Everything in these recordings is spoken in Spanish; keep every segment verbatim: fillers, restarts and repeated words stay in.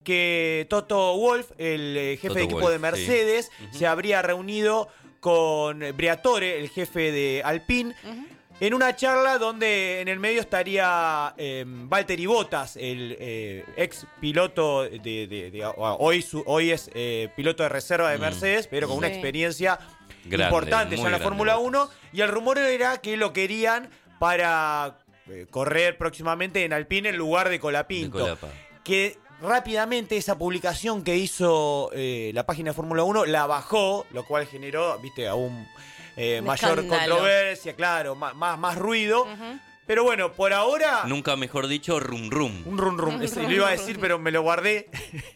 que Toto Wolff, el eh, jefe Toto de equipo Wolff, de Mercedes, sí. uh-huh. se habría reunido con Briatore, el jefe de Alpine, uh-huh. en una charla donde en el medio estaría eh, Valtteri Bottas, el eh, ex piloto de, de, de hoy, su, hoy es eh, piloto de reserva de Mercedes, mm. pero con sí. una experiencia grande, importante ya en la Fórmula uno, y el rumor era que lo querían para eh, correr próximamente en Alpine en lugar de Colapinto. De Colapa. Que rápidamente esa publicación que hizo eh, la página de Fórmula uno la bajó, lo cual generó, viste, aún eh, mayor escándalo. Controversia, claro, más, más, más ruido. Uh-huh. Pero bueno, por ahora... Nunca mejor dicho, rum rum. Un rum rum, es, lo iba a decir, pero me lo guardé.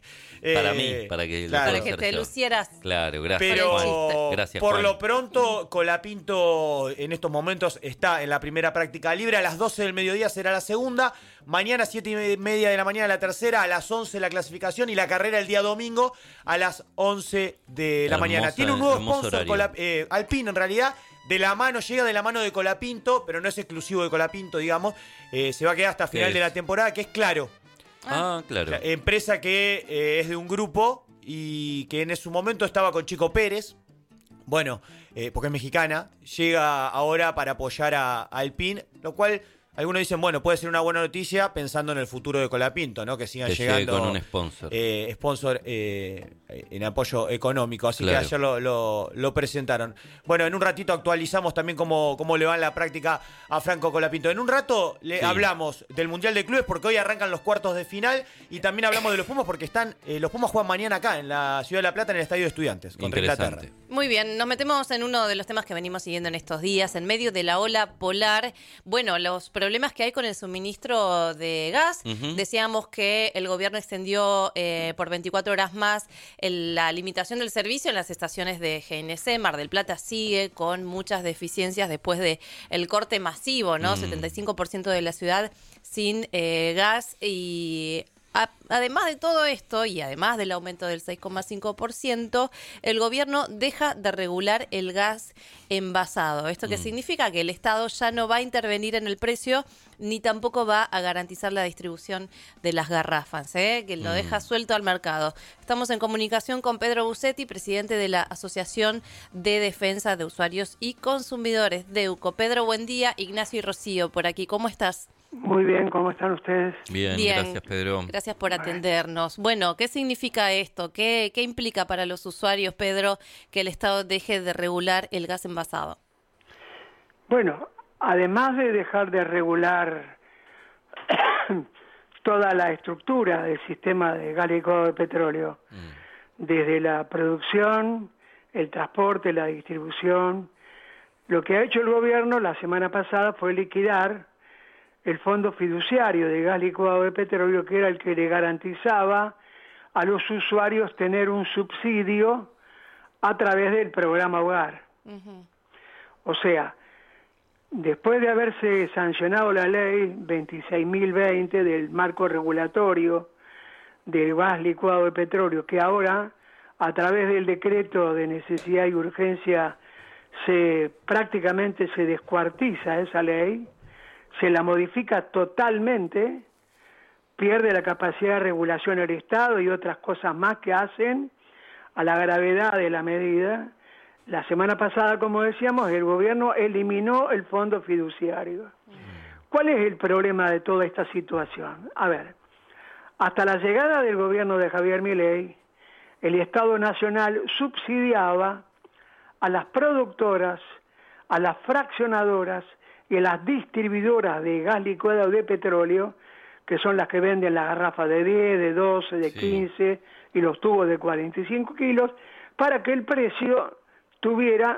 Para eh, mí, para que, claro. para que te lucieras. Claro, gracias. Pero Juan. Gracias, por Juan. lo pronto, Colapinto en estos momentos está en la primera práctica libre. A las doce del mediodía será la segunda. Mañana, siete y media de la mañana, la tercera. A las once la clasificación. Y la carrera el día domingo a las once de la hermosa, mañana. Tiene un nuevo sponsor, Colap- eh, Alpine en realidad. De la mano, llega de la mano de Colapinto, pero no es exclusivo de Colapinto, digamos. Eh, se va a quedar hasta final de la temporada, que es Claro. Ah, claro. La empresa que eh, es de un grupo y que en su momento estaba con Chico Pérez. Bueno, eh, porque es mexicana. Llega ahora para apoyar a, a Alpine, lo cual algunos dicen, bueno, puede ser una buena noticia pensando en el futuro de Colapinto, ¿no? Que sigan que llegando con un sponsor, eh, sponsor eh, en apoyo económico. Así claro. que ayer lo, lo, lo presentaron. Bueno, en un ratito actualizamos también cómo, cómo le va en la práctica a Franco Colapinto. En un rato le sí. hablamos del Mundial de Clubes porque hoy arrancan los cuartos de final y también hablamos de los Pumas porque están eh, los Pumas juegan mañana acá en la Ciudad de La Plata en el Estadio de Estudiantes contra Inglaterra. Muy bien, nos metemos en uno de los temas que venimos siguiendo en estos días, en medio de la ola polar. Bueno, los problemas que hay con el suministro de gas. Uh-huh. Decíamos que el gobierno extendió eh, por veinticuatro horas más el, la limitación del servicio en las estaciones de G N C. Mar del Plata sigue con muchas deficiencias después de el corte masivo, ¿no? Mm. setenta y cinco por ciento de la ciudad sin eh, gas y... A, además de todo esto y además del aumento del seis coma cinco por ciento, el gobierno deja de regular el gas envasado. ¿Esto qué mm. significa? Que el Estado ya no va a intervenir en el precio ni tampoco va a garantizar la distribución de las garrafas, ¿eh? que lo mm. deja suelto al mercado. Estamos en comunicación con Pedro Busetti, presidente de la Asociación de Defensa de Usuarios y Consumidores, DEUCO. Pedro, buen día. Ignacio y Rocío por aquí. ¿Cómo estás? Muy bien, ¿cómo están ustedes? Bien, bien, gracias Pedro. Gracias por atendernos. Bueno, ¿qué significa esto? ¿Qué, qué implica para los usuarios, Pedro, que el Estado deje de regular el gas envasado? Bueno, además de dejar de regular toda la estructura del sistema de gas licuado de petróleo, mm. desde la producción, el transporte, la distribución, lo que ha hecho el gobierno la semana pasada fue liquidar el fondo fiduciario de gas licuado de petróleo, que era el que le garantizaba a los usuarios tener un subsidio a través del programa Hogar. Uh-huh. O sea, después de haberse sancionado la ley veintiséis mil veinte del marco regulatorio del gas licuado de petróleo, que ahora, a través del decreto de necesidad y urgencia, se prácticamente se descuartiza esa ley, se la modifica totalmente, pierde la capacidad de regulación del Estado y otras cosas más que hacen a la gravedad de la medida. La semana pasada, como decíamos, el gobierno eliminó el fondo fiduciario. ¿Cuál es el problema de toda esta situación? A ver, hasta la llegada del gobierno de Javier Milei, el Estado Nacional subsidiaba a las productoras, a las fraccionadoras y a las distribuidoras de gas licuado de petróleo, que son las que venden las garrafas de diez, de doce, de quince sí. y los tubos de cuarenta y cinco kilos, para que el precio tuviera,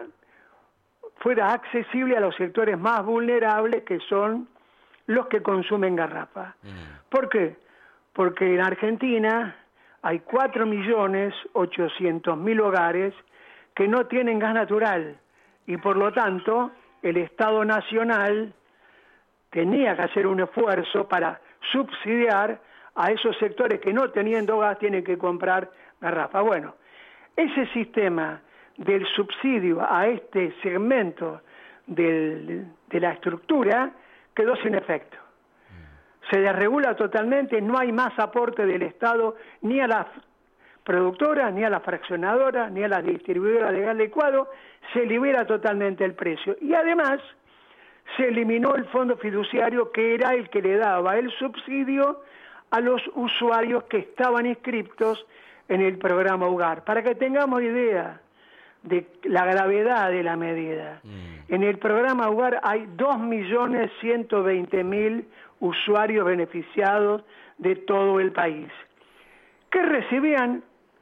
fuera accesible a los sectores más vulnerables, que son los que consumen garrafa. Mm. ¿Por qué? Porque en Argentina hay cuatro millones ochocientos mil hogares que no tienen gas natural y por lo tanto el Estado Nacional tenía que hacer un esfuerzo para subsidiar a esos sectores que no teniendo gas tienen que comprar garrafa. Bueno, ese sistema del subsidio a este segmento del, de la estructura quedó sin efecto. se desregula totalmente, no hay más aporte del Estado ni a las productoras, ni a las fraccionadoras, ni a las distribuidoras de gas licuado, se libera totalmente el precio. Y además se eliminó el fondo fiduciario, que era el que le daba el subsidio a los usuarios que estaban inscriptos en el programa Hogar. Para que tengamos idea de la gravedad de la medida, mm. en el programa Hogar hay dos millones ciento veinte mil usuarios beneficiados de todo el país, que recibían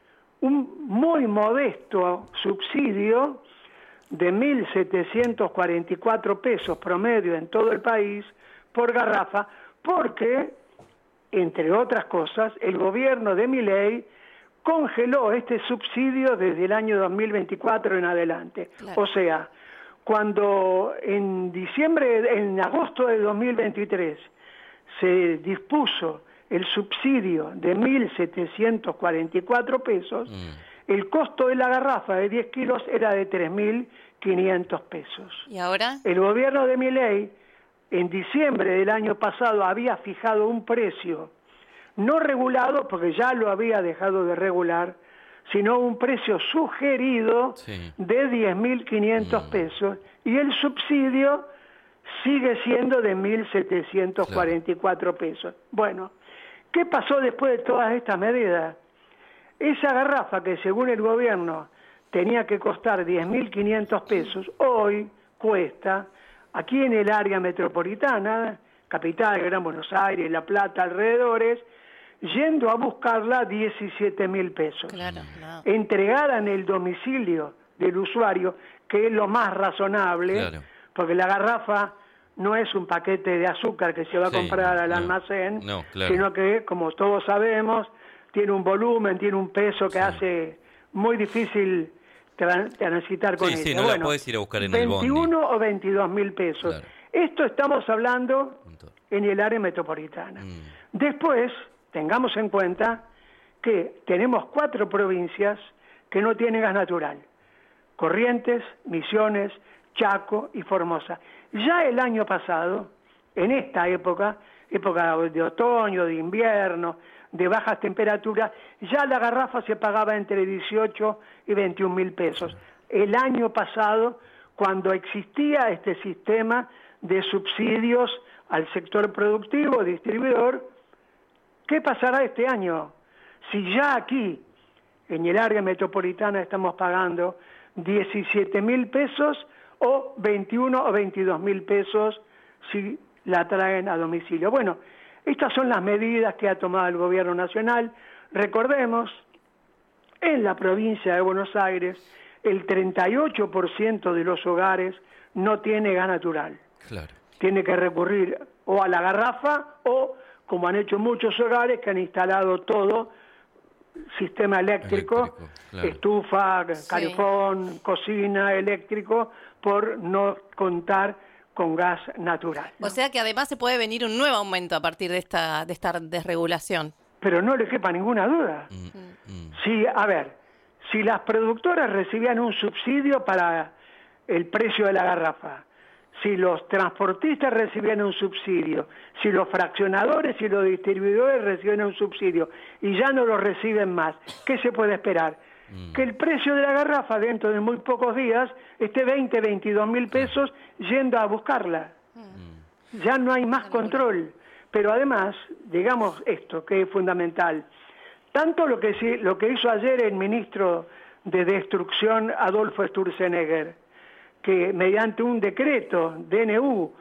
un muy modesto subsidio de mil setecientos cuarenta y cuatro pesos promedio en todo el país por garrafa, porque, entre otras cosas, el gobierno de Milei congeló este subsidio desde el año dos mil veinticuatro en adelante. Claro. O sea, cuando en diciembre, en agosto de dos mil veintitrés se dispuso el subsidio de mil setecientos cuarenta y cuatro pesos, mm. el costo de la garrafa de diez kilos era de tres mil quinientos pesos. ¿Y ahora? El gobierno de Milei, en diciembre del año pasado, había fijado un precio no regulado, porque ya lo había dejado de regular, sino un precio sugerido sí. de diez mil quinientos mm. pesos, y el subsidio sigue siendo de mil setecientos cuarenta y cuatro claro. pesos. Bueno, ¿qué pasó después de todas estas medidas? Esa garrafa que según el gobierno tenía que costar diez mil quinientos pesos, hoy cuesta, aquí en el área metropolitana, capital, Gran Buenos Aires, La Plata, alrededores, yendo a buscarla diecisiete mil pesos. Claro, no. Entregada en el domicilio del usuario, que es lo más razonable, claro. porque la garrafa no es un paquete de azúcar que se va a sí, comprar al no, almacén, no, claro. sino que, como todos sabemos, tiene un volumen, tiene un peso que sí. hace muy difícil transitar con sí, ella. Sí, no bueno, la puedes ir a buscar en veintiuno el bondi. O veintidós mil pesos. Claro. Esto estamos hablando en el área metropolitana. Mm. Después, tengamos en cuenta que tenemos cuatro provincias que no tienen gas natural: Corrientes, Misiones, Chaco y Formosa. Ya el año pasado, en esta época, época de otoño, de invierno, de bajas temperaturas, ya la garrafa se pagaba entre dieciocho y veintiún mil pesos. El año pasado, cuando existía este sistema de subsidios al sector productivo, distribuidor, ¿qué pasará este año? Si ya aquí, en el área metropolitana, estamos pagando diecisiete mil pesos o veintiuno o veintidós mil pesos si la traen a domicilio. Bueno, estas son las medidas que ha tomado el gobierno nacional. Recordemos, en la provincia de Buenos Aires, el treinta y ocho por ciento de los hogares no tiene gas natural. Claro. Tiene que recurrir o a la garrafa o, como han hecho muchos hogares que han instalado todo, sistema eléctrico, eléctrico claro. estufa, calefón, sí. cocina, eléctrico, por no contar con gas natural, ¿no? O sea que además se puede venir un nuevo aumento a partir de esta, de esta desregulación. Pero no le quepa ninguna duda. Mm, mm. Si, a ver, si las productoras recibían un subsidio para el precio de la garrafa, si los transportistas recibían un subsidio, si los fraccionadores y los distribuidores recibían un subsidio y ya no lo reciben más, ¿qué se puede esperar? Mm. Que el precio de la garrafa dentro de muy pocos días esté veinte, veintidós mil pesos yendo a buscarla. Mm. Ya no hay más control. Pero además, digamos esto, que es fundamental, tanto lo que, lo que hizo ayer el ministro de Destrucción, Adolfo Sturzenegger, que mediante un decreto D N U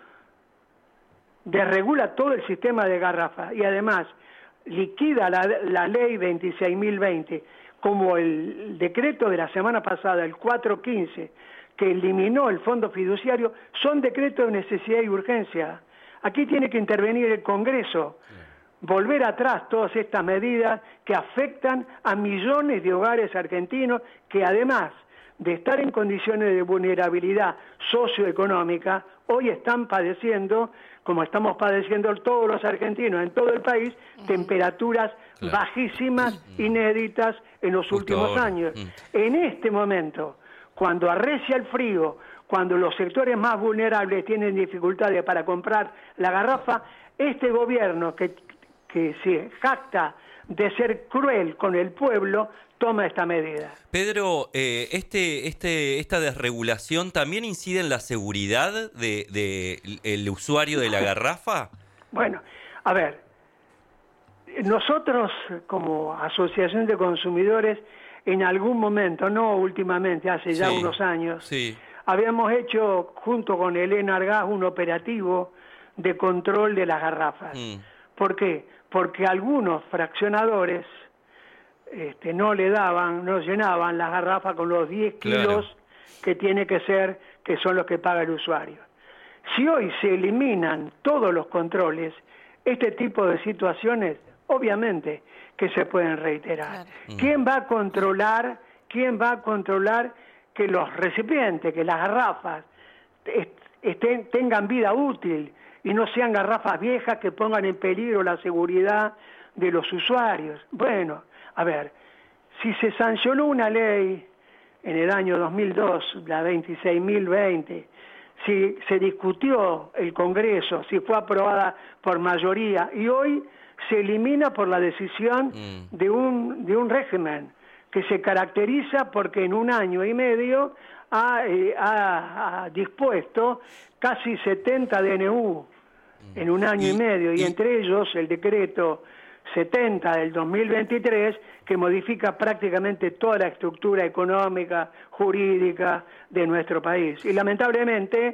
desregula todo el sistema de garrafa y además liquida la, la ley veintiséis mil veinte, como el decreto de la semana pasada, el cuatrocientos quince, que eliminó el fondo fiduciario, son decretos de necesidad y urgencia. Aquí tiene que intervenir el Congreso, volver atrás todas estas medidas que afectan a millones de hogares argentinos que además de estar en condiciones de vulnerabilidad socioeconómica, hoy están padeciendo, como estamos padeciendo todos los argentinos en todo el país, uh-huh. temperaturas claro. bajísimas, uh-huh. inéditas en los Justo últimos ahora. años. Uh-huh. En este momento, cuando arrecia el frío, cuando los sectores más vulnerables tienen dificultades para comprar la garrafa, este gobierno que, que se jacta de ser cruel con el pueblo, toma esta medida. Pedro, eh, este, este, esta desregulación también incide en la seguridad de, de el usuario de la garrafa. Bueno, a ver, nosotros como Asociación de Consumidores, en algún momento, no últimamente, hace ya Sí, unos años, sí. habíamos hecho junto con el ENARGAS un operativo de control de las garrafas. Mm. ¿Por qué? Porque algunos fraccionadores este, no le daban, no llenaban las garrafas con los diez kilos Claro. que tiene que ser, que son los que paga el usuario. Si hoy se eliminan todos los controles, este tipo de situaciones, obviamente que se pueden reiterar. Claro. ¿Quién va a controlar, quién va a controlar que los recipientes, que las garrafas estén, tengan vida útil y no sean garrafas viejas que pongan en peligro la seguridad de los usuarios? Bueno, a ver, si se sancionó una ley en el año dos mil dos, la veintiséis mil veinte, si se discutió el Congreso, si fue aprobada por mayoría, y hoy se elimina por la decisión Mm. de un, de un régimen que se caracteriza porque en un año y medio ha, eh, ha, ha dispuesto casi setenta D N U en un año y, Y- medio, y, y- entre ellos el decreto setenta del dos mil veintitrés, que modifica prácticamente toda la estructura económica, jurídica de nuestro país. Y lamentablemente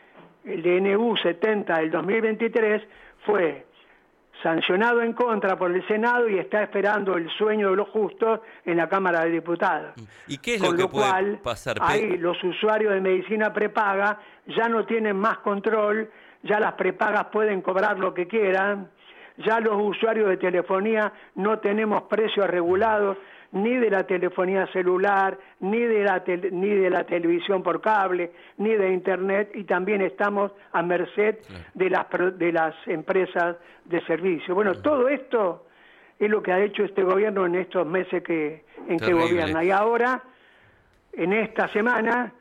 el D N U setenta del dos mil veintitrés fue sancionado en contra por el Senado y está esperando el sueño de los justos en la Cámara de Diputados. ¿Y qué es Con lo que lo puede cual, pasar, ahí Pedro? los usuarios de medicina prepaga ya no tienen más control, ya las prepagas pueden cobrar lo que quieran, ya los usuarios de telefonía no tenemos precios regulados ni de la telefonía celular, ni de la tele, ni de la televisión por cable, ni de internet, y también estamos a merced Claro. de las de las empresas de servicio. Bueno, todo esto es lo que ha hecho este gobierno en estos meses que en que Terrible. gobierna, y ahora en esta semana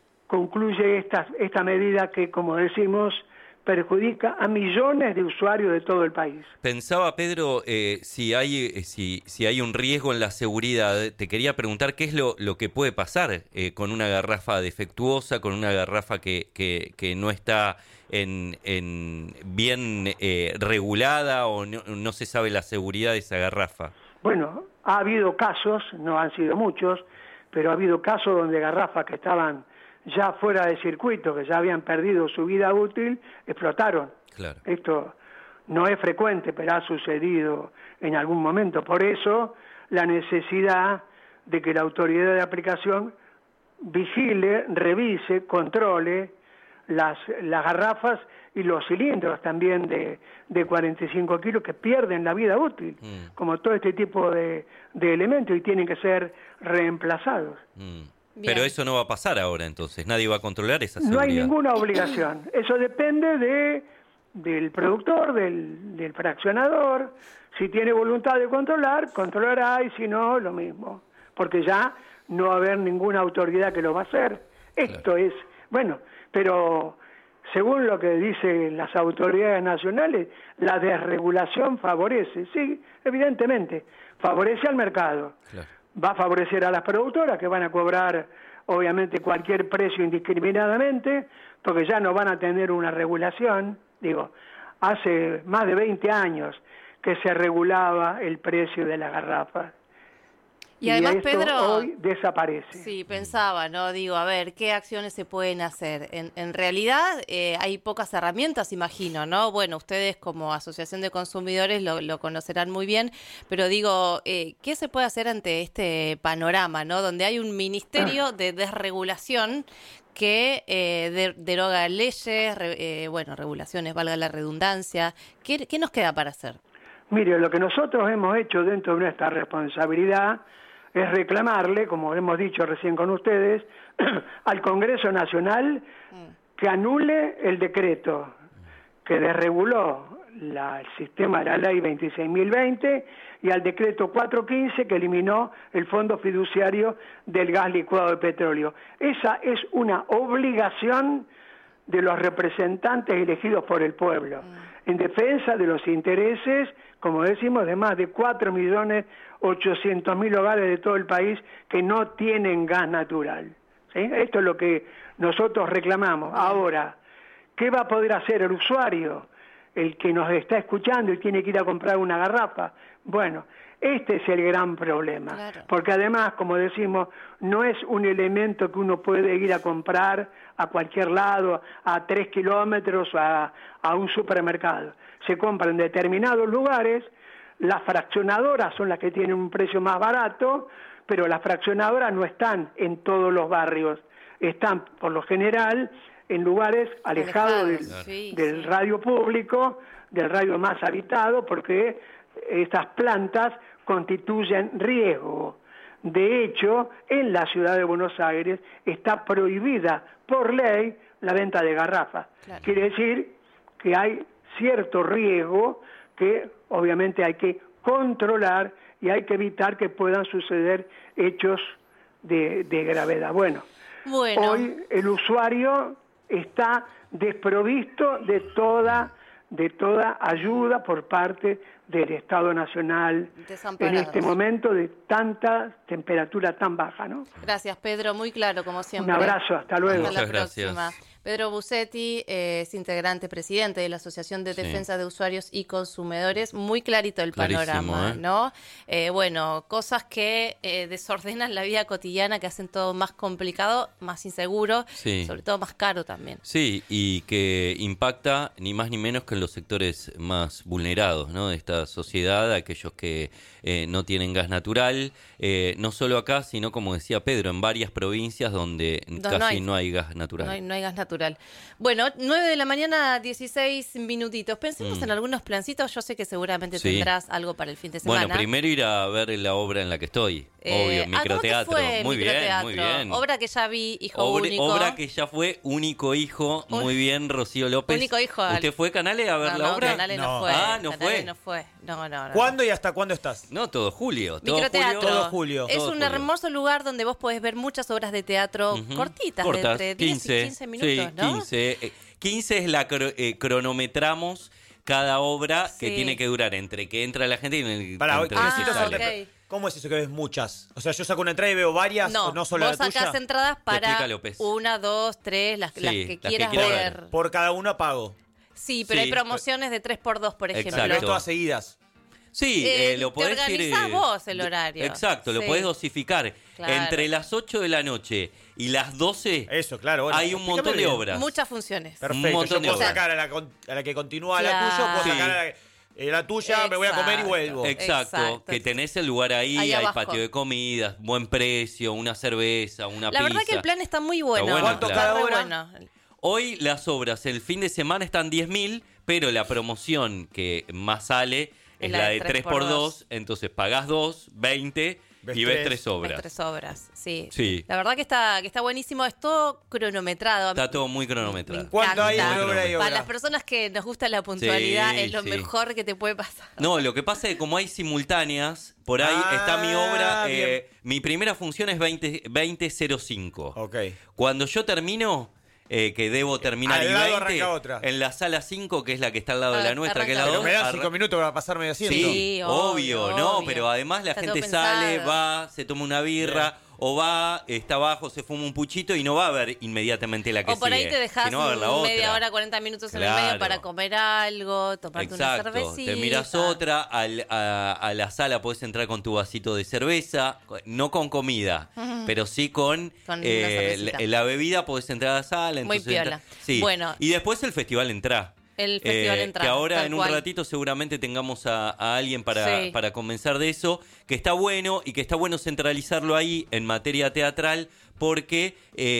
concluye esta esta medida que, como decimos, perjudica a millones de usuarios de todo el país. Pensaba, Pedro, eh, si hay eh, si, si hay un riesgo en la seguridad. Te quería preguntar qué es lo, lo que puede pasar eh, con una garrafa defectuosa, con una garrafa que, que, que no está en, en bien eh, regulada o no, no se sabe la seguridad de esa garrafa. Bueno, ha habido casos, no han sido muchos, pero ha habido casos donde garrafas que estaban ya fuera de circuito, que ya habían perdido su vida útil, explotaron. Claro. Esto no es frecuente, pero ha sucedido en algún momento. Por eso, la necesidad de que la autoridad de aplicación vigile, revise, controle las, las garrafas y los cilindros también de, de cuarenta y cinco kilos que pierden la vida útil, Mm. como todo este tipo de, de elementos, y tienen que ser reemplazados. Mm. Bien. Pero eso no va a pasar ahora, entonces. Nadie va a controlar esa No seguridad. hay ninguna obligación. Eso depende de del productor, del, del fraccionador. Si tiene voluntad de controlar, controlará, y si no, lo mismo. Porque ya no va a haber ninguna autoridad que lo va a hacer. Esto Claro. es, bueno, pero según lo que dicen las autoridades nacionales, la desregulación favorece, sí, evidentemente, favorece al mercado. Claro. Va a favorecer a las productoras, que van a cobrar obviamente cualquier precio indiscriminadamente, porque ya no van a tener una regulación. Digo, hace más de veinte años que se regulaba el precio de las garrafas. Y además, esto Pedro, hoy desaparece. sí, pensaba, ¿no? Digo, a ver, ¿qué acciones se pueden hacer? En, en realidad eh, hay pocas herramientas, imagino, ¿no? Bueno, ustedes como Asociación de Consumidores lo, lo conocerán muy bien, pero digo, eh, ¿qué se puede hacer ante este panorama, ¿no? Donde hay un ministerio de desregulación que eh, de, deroga leyes, re, eh, bueno, regulaciones, valga la redundancia. ¿Qué, qué nos queda para hacer? Mire, lo que nosotros hemos hecho dentro de nuestra responsabilidad es reclamarle, como hemos dicho recién con ustedes, al Congreso Nacional que anule el decreto que desreguló la, el sistema de la ley veintiséis mil veinte, y al decreto cuatrocientos quince que eliminó el fondo fiduciario del gas licuado de petróleo. Esa es una obligación de los representantes elegidos por el pueblo. en defensa de los intereses, como decimos, de más de cuatro millones ochocientos mil hogares de todo el país que no tienen gas natural. ¿Sí? Esto es lo que nosotros reclamamos. Ahora, ¿qué va a poder hacer el usuario? El que nos está escuchando y tiene que ir a comprar una garrafa. Bueno, este es el gran problema. Claro. Porque además, como decimos, no es un elemento que uno puede ir a comprar a cualquier lado, a tres kilómetros, a, a un supermercado. Se compra en determinados lugares, las fraccionadoras son las que tienen un precio más barato, pero las fraccionadoras no están en todos los barrios, están por lo general en lugares alejados del, sí, del sí. radio público, del radio más habitado, porque estas plantas constituyen riesgo. De hecho, en la ciudad de Buenos Aires está prohibida por ley la venta de garrafas. Claro. Quiere decir que hay cierto riesgo que obviamente hay que controlar y hay que evitar que puedan suceder hechos de, de gravedad. Bueno, bueno, hoy el usuario está desprovisto de toda de toda ayuda por parte del Estado Nacional en este momento de tanta temperatura tan baja, ¿no? Gracias, Pedro, muy claro, como siempre. Un abrazo, hasta luego. Hasta la Muchas próxima. gracias. Pedro Busetti eh, es integrante, presidente de la Asociación de Defensa sí. de Usuarios y Consumidores. Muy clarito el panorama, ¿eh? ¿no? Eh, bueno, cosas que eh, desordenan la vida cotidiana, que hacen todo más complicado, más inseguro, sí. sobre todo más caro también. Sí, y que impacta ni más ni menos que en los sectores más vulnerados, ¿no? de esta sociedad, aquellos que eh, no tienen gas natural, eh, no solo acá, sino como decía Pedro, en varias provincias donde no, casi no hay, no hay gas natural. No hay, no hay gas natural. Bueno, nueve de la mañana, dieciséis minutitos. Pensemos mm. en algunos plancitos. Yo sé que seguramente sí. tendrás algo para el fin de semana. Bueno, primero ir a ver la obra en la que estoy. Eh, Obvio, microteatro. Ah, muy microteatro? bien, muy bien. Obra que ya vi, hijo obra, único. Obra que ya fue único hijo. Muy bien, Rocío López. Único hijo. ¿Usted fue, Canale, a ver no, la no, obra? Canale no, no fue. Ah, no Canale fue. no fue. No, no, no. ¿Cuándo y hasta cuándo estás? No, todo julio. Todo microteatro. julio. Todo julio. Es todo un julio. hermoso lugar donde vos podés ver muchas obras de teatro uh-huh. cortitas, Cortas, de entre diez y quince minutos, sí, ¿no? quince. quince es la cro- eh, cronometramos cada obra sí. que tiene que durar entre que entra la gente y el, Para, entre ah, que sale. okay. ¿Cómo es eso que ves muchas? O sea, yo saco una entrada y veo varias, no, no solo la tuya. vos sacás entradas para una, dos, tres, las, sí, las que las quieras que ver. ver. Por cada una pago. Sí, pero sí. hay promociones de tres por dos, por ejemplo. Exacto. Pero todas seguidas. Sí, eh, eh, lo podés te organizás ir, eh, vos el horario. Exacto, sí. lo podés dosificar. Claro. Entre las ocho de la noche y las doce Eso, claro, bueno, hay un montón de obras. Muchas funciones. Perfecto, un montón yo de puedo obras. sacar a la, a la que continúa claro. la tuya, puedo sí. sacar a la, eh, la tuya, Exacto. me voy a comer y vuelvo. Exacto, Exacto. que tenés el lugar ahí, ahí hay abajo. patio de comidas, buen precio, una cerveza, una la pizza. La verdad que el plan está muy bueno. Está bueno ¿Cuánto claro. cada hora? Bueno. Hoy las obras, el fin de semana están diez mil, pero la promoción que más sale es la, la de tres por dos, entonces pagás dos, veinte y ves tres obras. Ves tres obras, sí. sí. La verdad que está, que está buenísimo, es todo cronometrado. Está todo muy cronometrado. ¿Cuánto hay entre obra y obra? Para las personas que nos gusta la puntualidad sí, es lo sí. mejor que te puede pasar. No, lo que pasa es que como hay simultáneas, por ahí ah, está mi obra, eh, mi primera función es veinte cero cinco. Ok. Cuando yo termino... Eh, que debo terminar al y lado veinte, otra. En la sala cinco, que es la que está al lado ah, de la nuestra, que es la pero dos. me dan arra- cinco minutos para pasarme de asiento. Sí, Sí, obvio, obvio, no, obvio. pero además la Está gente todo sale, pensado. va, se toma una birra, Bien. o va, está abajo, se fuma un puchito y no va a ver inmediatamente la que O por sigue. ahí te dejas sino va a ver la media otra. hora, cuarenta minutos en el Claro. medio para comer algo, tomarte Exacto, una cervecita. te miras otra, al, a, a la sala podés entrar con tu vasito de cerveza, no con comida, uh-huh. pero sí con, con eh, la, la bebida, podés entrar a la sala. Muy entonces piola. entra, sí. Bueno. Y después el festival entra. El festival eh, entra. Que ahora tal en un cual. ratito seguramente tengamos a, a alguien para, Sí. para comenzar de eso, que está bueno y que está bueno centralizarlo ahí en materia teatral porque,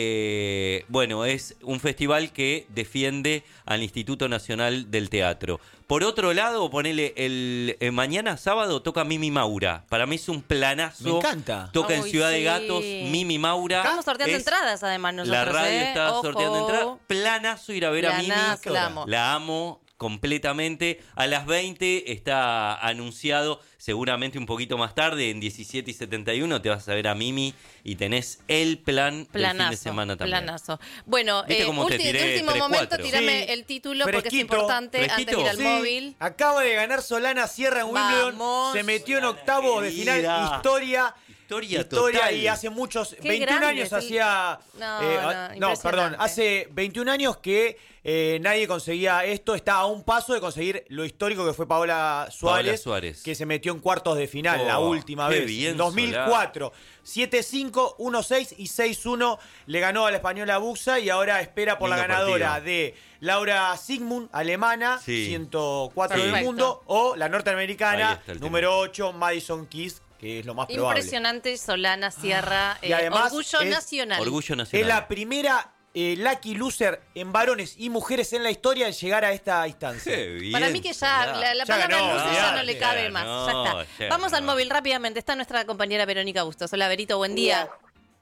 eh, bueno, es un festival que defiende al Instituto Nacional del Teatro. Por otro lado, ponele, el, el mañana sábado toca Mimi Maura. Para mí es un planazo. Me encanta. Toca Uy, en Ciudad sí. de Gatos, Mimi Maura. Estamos sorteando Es- entradas además nosotros, La radio ¿eh? está Ojo. sorteando entradas. Planazo ir a ver Planazo, a Mimi. la amo. La amo. completamente. A las veinte está anunciado, seguramente un poquito más tarde, en diecisiete y setenta y uno te vas a ver a Mimi y tenés el plan Planazo, del fin de semana también. Planazo. Bueno, ¿Viste eh, cómo te ulti- tiré de último tres, momento, cuatro? tirame Sí, el título porque es fresquito, importante antes de fresquito. ir al Sí, móvil. acaba de ganar Solana Sierra en Wimbledon. Vamos. Se metió en Solana, octavos de final. querida. Historia. Historia Historia total. y hace muchos, Qué veintiún grande años es el- hacía... No, eh, no, ah, no, impresionante. perdón, hace veintiún años que eh, nadie conseguía esto. Está a un paso de conseguir lo histórico que fue Paola Suárez, Paola Suárez. que se metió en cuartos de final la Oh, última qué vez, bien, en dos mil cuatro. siete cinco, uno seis y seis uno le ganó a la española Buxa y ahora espera por Lindo la ganadora partido. de Laura Sigmund, alemana, Sí. ciento cuatro del Perfecto. mundo, o la Ahí norteamericana, está el número ocho, Madison Keys, que es lo más probable. Impresionante, Solana Sierra. Y eh, además orgullo es nacional. Orgullo Es nacional. la primera eh, lucky loser en varones y mujeres en la historia en llegar a esta instancia. Qué bien, Para mí que ya Solana. la, la Ya palabra ganó, loser ya ya, no le ya cabe ganó, más. Ya está. ya Vamos al ganó. móvil rápidamente. Está nuestra compañera Verónica Bustos. Hola, Verito, buen día.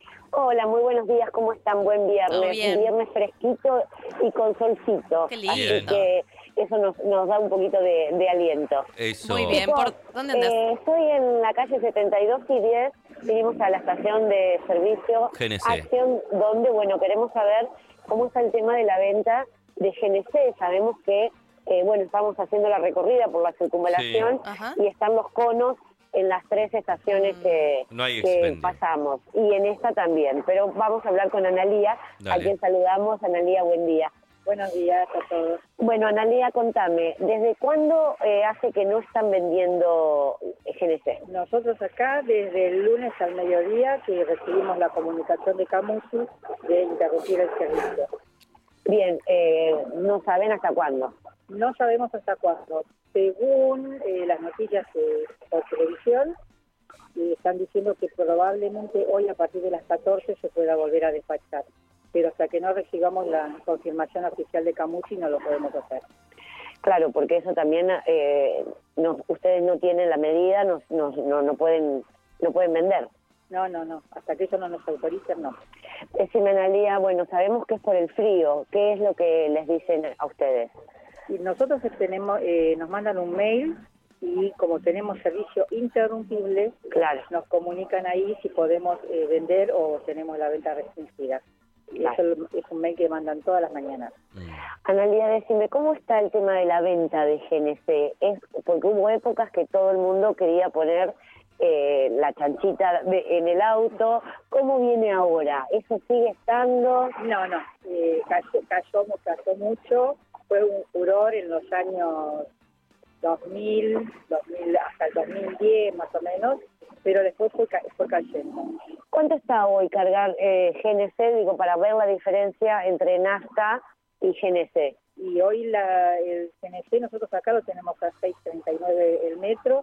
Hola, muy buenos días, ¿cómo están? Buen Todo viernes, bien. un viernes fresquito y con solcito. Qué lindo. Así que eso nos, nos da un poquito de, de aliento. Eso. Muy bien. ¿Por dónde andás? Eh, estoy en la calle setenta y dos y diez, vinimos a la estación de servicio G N C. Acción, donde, bueno, queremos saber cómo está el tema de la venta de G N C. Sabemos que, eh, bueno, estamos haciendo la recorrida por la circunvalación Sí. Ajá. y están los conos en las tres estaciones que, No hay que expendio. pasamos, y en esta también. Pero vamos a hablar con Analía, a Dale. quien saludamos. Analía, buen día. Buenos días a todos. Bueno, Analía, contame, ¿desde cuándo eh, hace que no están vendiendo G N C? Nosotros acá desde el lunes al mediodía que recibimos la comunicación de Camusi de interrumpir el servicio. Bien, eh, no saben hasta cuándo. No sabemos hasta cuándo. Según eh, las noticias eh, por televisión, eh, están diciendo que probablemente hoy a partir de las catorce se pueda volver a despachar. Pero hasta que no recibamos la confirmación oficial de Camusi no lo podemos hacer. Claro, porque eso también, eh, no, ustedes no tienen la medida, no, no, no, no pueden no pueden vender. No, no, no. Hasta que eso no nos autoricen, no. Decime, Analía, bueno, sabemos que es por el frío. ¿Qué es lo que les dicen a ustedes? Y nosotros tenemos, eh, nos mandan un mail y como tenemos servicio interrumpible, Claro. nos comunican ahí si podemos eh, vender o tenemos la venta restringida. Y Claro. eso es un mail que mandan todas las mañanas. Analía, decime, ¿cómo está el tema de la venta de G N C? Es porque hubo épocas que todo el mundo quería poner eh, la chanchita de- en el auto. ¿Cómo viene ahora? ¿Eso sigue estando? No, no, eh, cayó, cayó, mu- cayó mucho, fue un furor en los años dos mil, dos mil hasta el dos mil diez más o menos, pero después fue, ca- fue cayendo. ¿Cuánto está hoy cargar eh, G N C? Digo, para ver la diferencia entre nafta y G N C. Y hoy la, el C N C nosotros acá lo tenemos a seis treinta y nueve el metro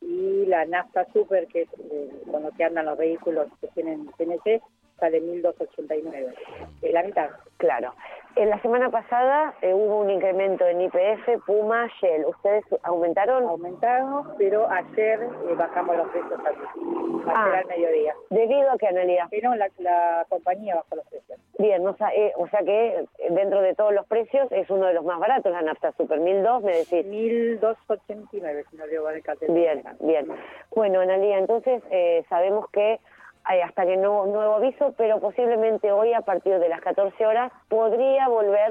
y la nafta super, que es eh, con lo que andan los vehículos que tienen C N C, sale mil doscientos ochenta y nueve. Es la mitad. Claro. En la semana pasada eh, hubo un incremento en Y P F, Puma, Shell. ¿Ustedes aumentaron? Aumentaron, pero ayer eh, bajamos los precios al, ayer Ah. al mediodía. ¿Debido a qué, Analía? Pero la, la compañía bajó los precios. Bien, o sea, eh, o sea que eh, dentro de todos los precios es uno de los más baratos la nafta super. ¿mil dos me decís? mil doscientos ochenta y nueve, si no le digo el cartel. Bien, bien. Bueno, Analía, entonces eh, sabemos que hay hasta que no nuevo aviso, pero posiblemente hoy a partir de las catorce horas podría volver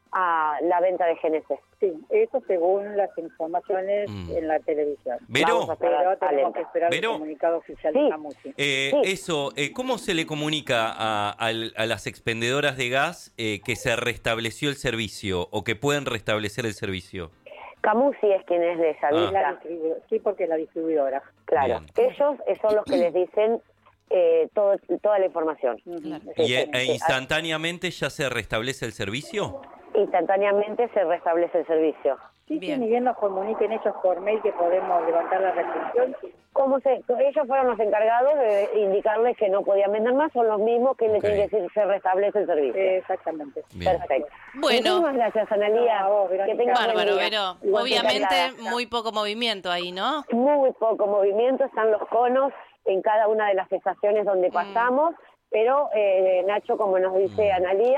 a la venta de G N C. Sí, eso según las informaciones Mm. en la televisión. Vero, Vamos a esperar Pero tenemos alerta. que esperar Vero. el comunicado oficial Sí. de Camusi. Eh, Sí. Eso, eh, ¿cómo se le comunica a, al- a las expendedoras de gas eh, que se restableció el servicio o que pueden restablecer el servicio? Camusi es quien es de esa Ah. La lista. distribu- sí, porque es la distribuidora. Claro. Bien. Ellos eh, son los que les dicen eh, todo, toda la información. Ujú. Claro. ¿Y e- e sí. instantáneamente ya se restablece el servicio? Instantáneamente se restablece el servicio. Sí, Bien. sí, ni bien nos comuniquen ellos por mail que podemos levantar la restricción. Sí. ¿Cómo se, ellos fueron los encargados de indicarles que no podían vender más, son los mismos que les Ok. tienen que decir se restablece el servicio. Eh, exactamente. Bien. Perfecto. Bueno. Muchísimas gracias, Analía. No, a vos, Verónica. que tengas buen Bárbaro, día. Vero. Igual que Obviamente encantada. muy poco movimiento ahí, ¿no? Muy poco movimiento, están los conos en cada una de las estaciones donde pasamos, pero eh, Nacho, como nos dice Mm. Analía,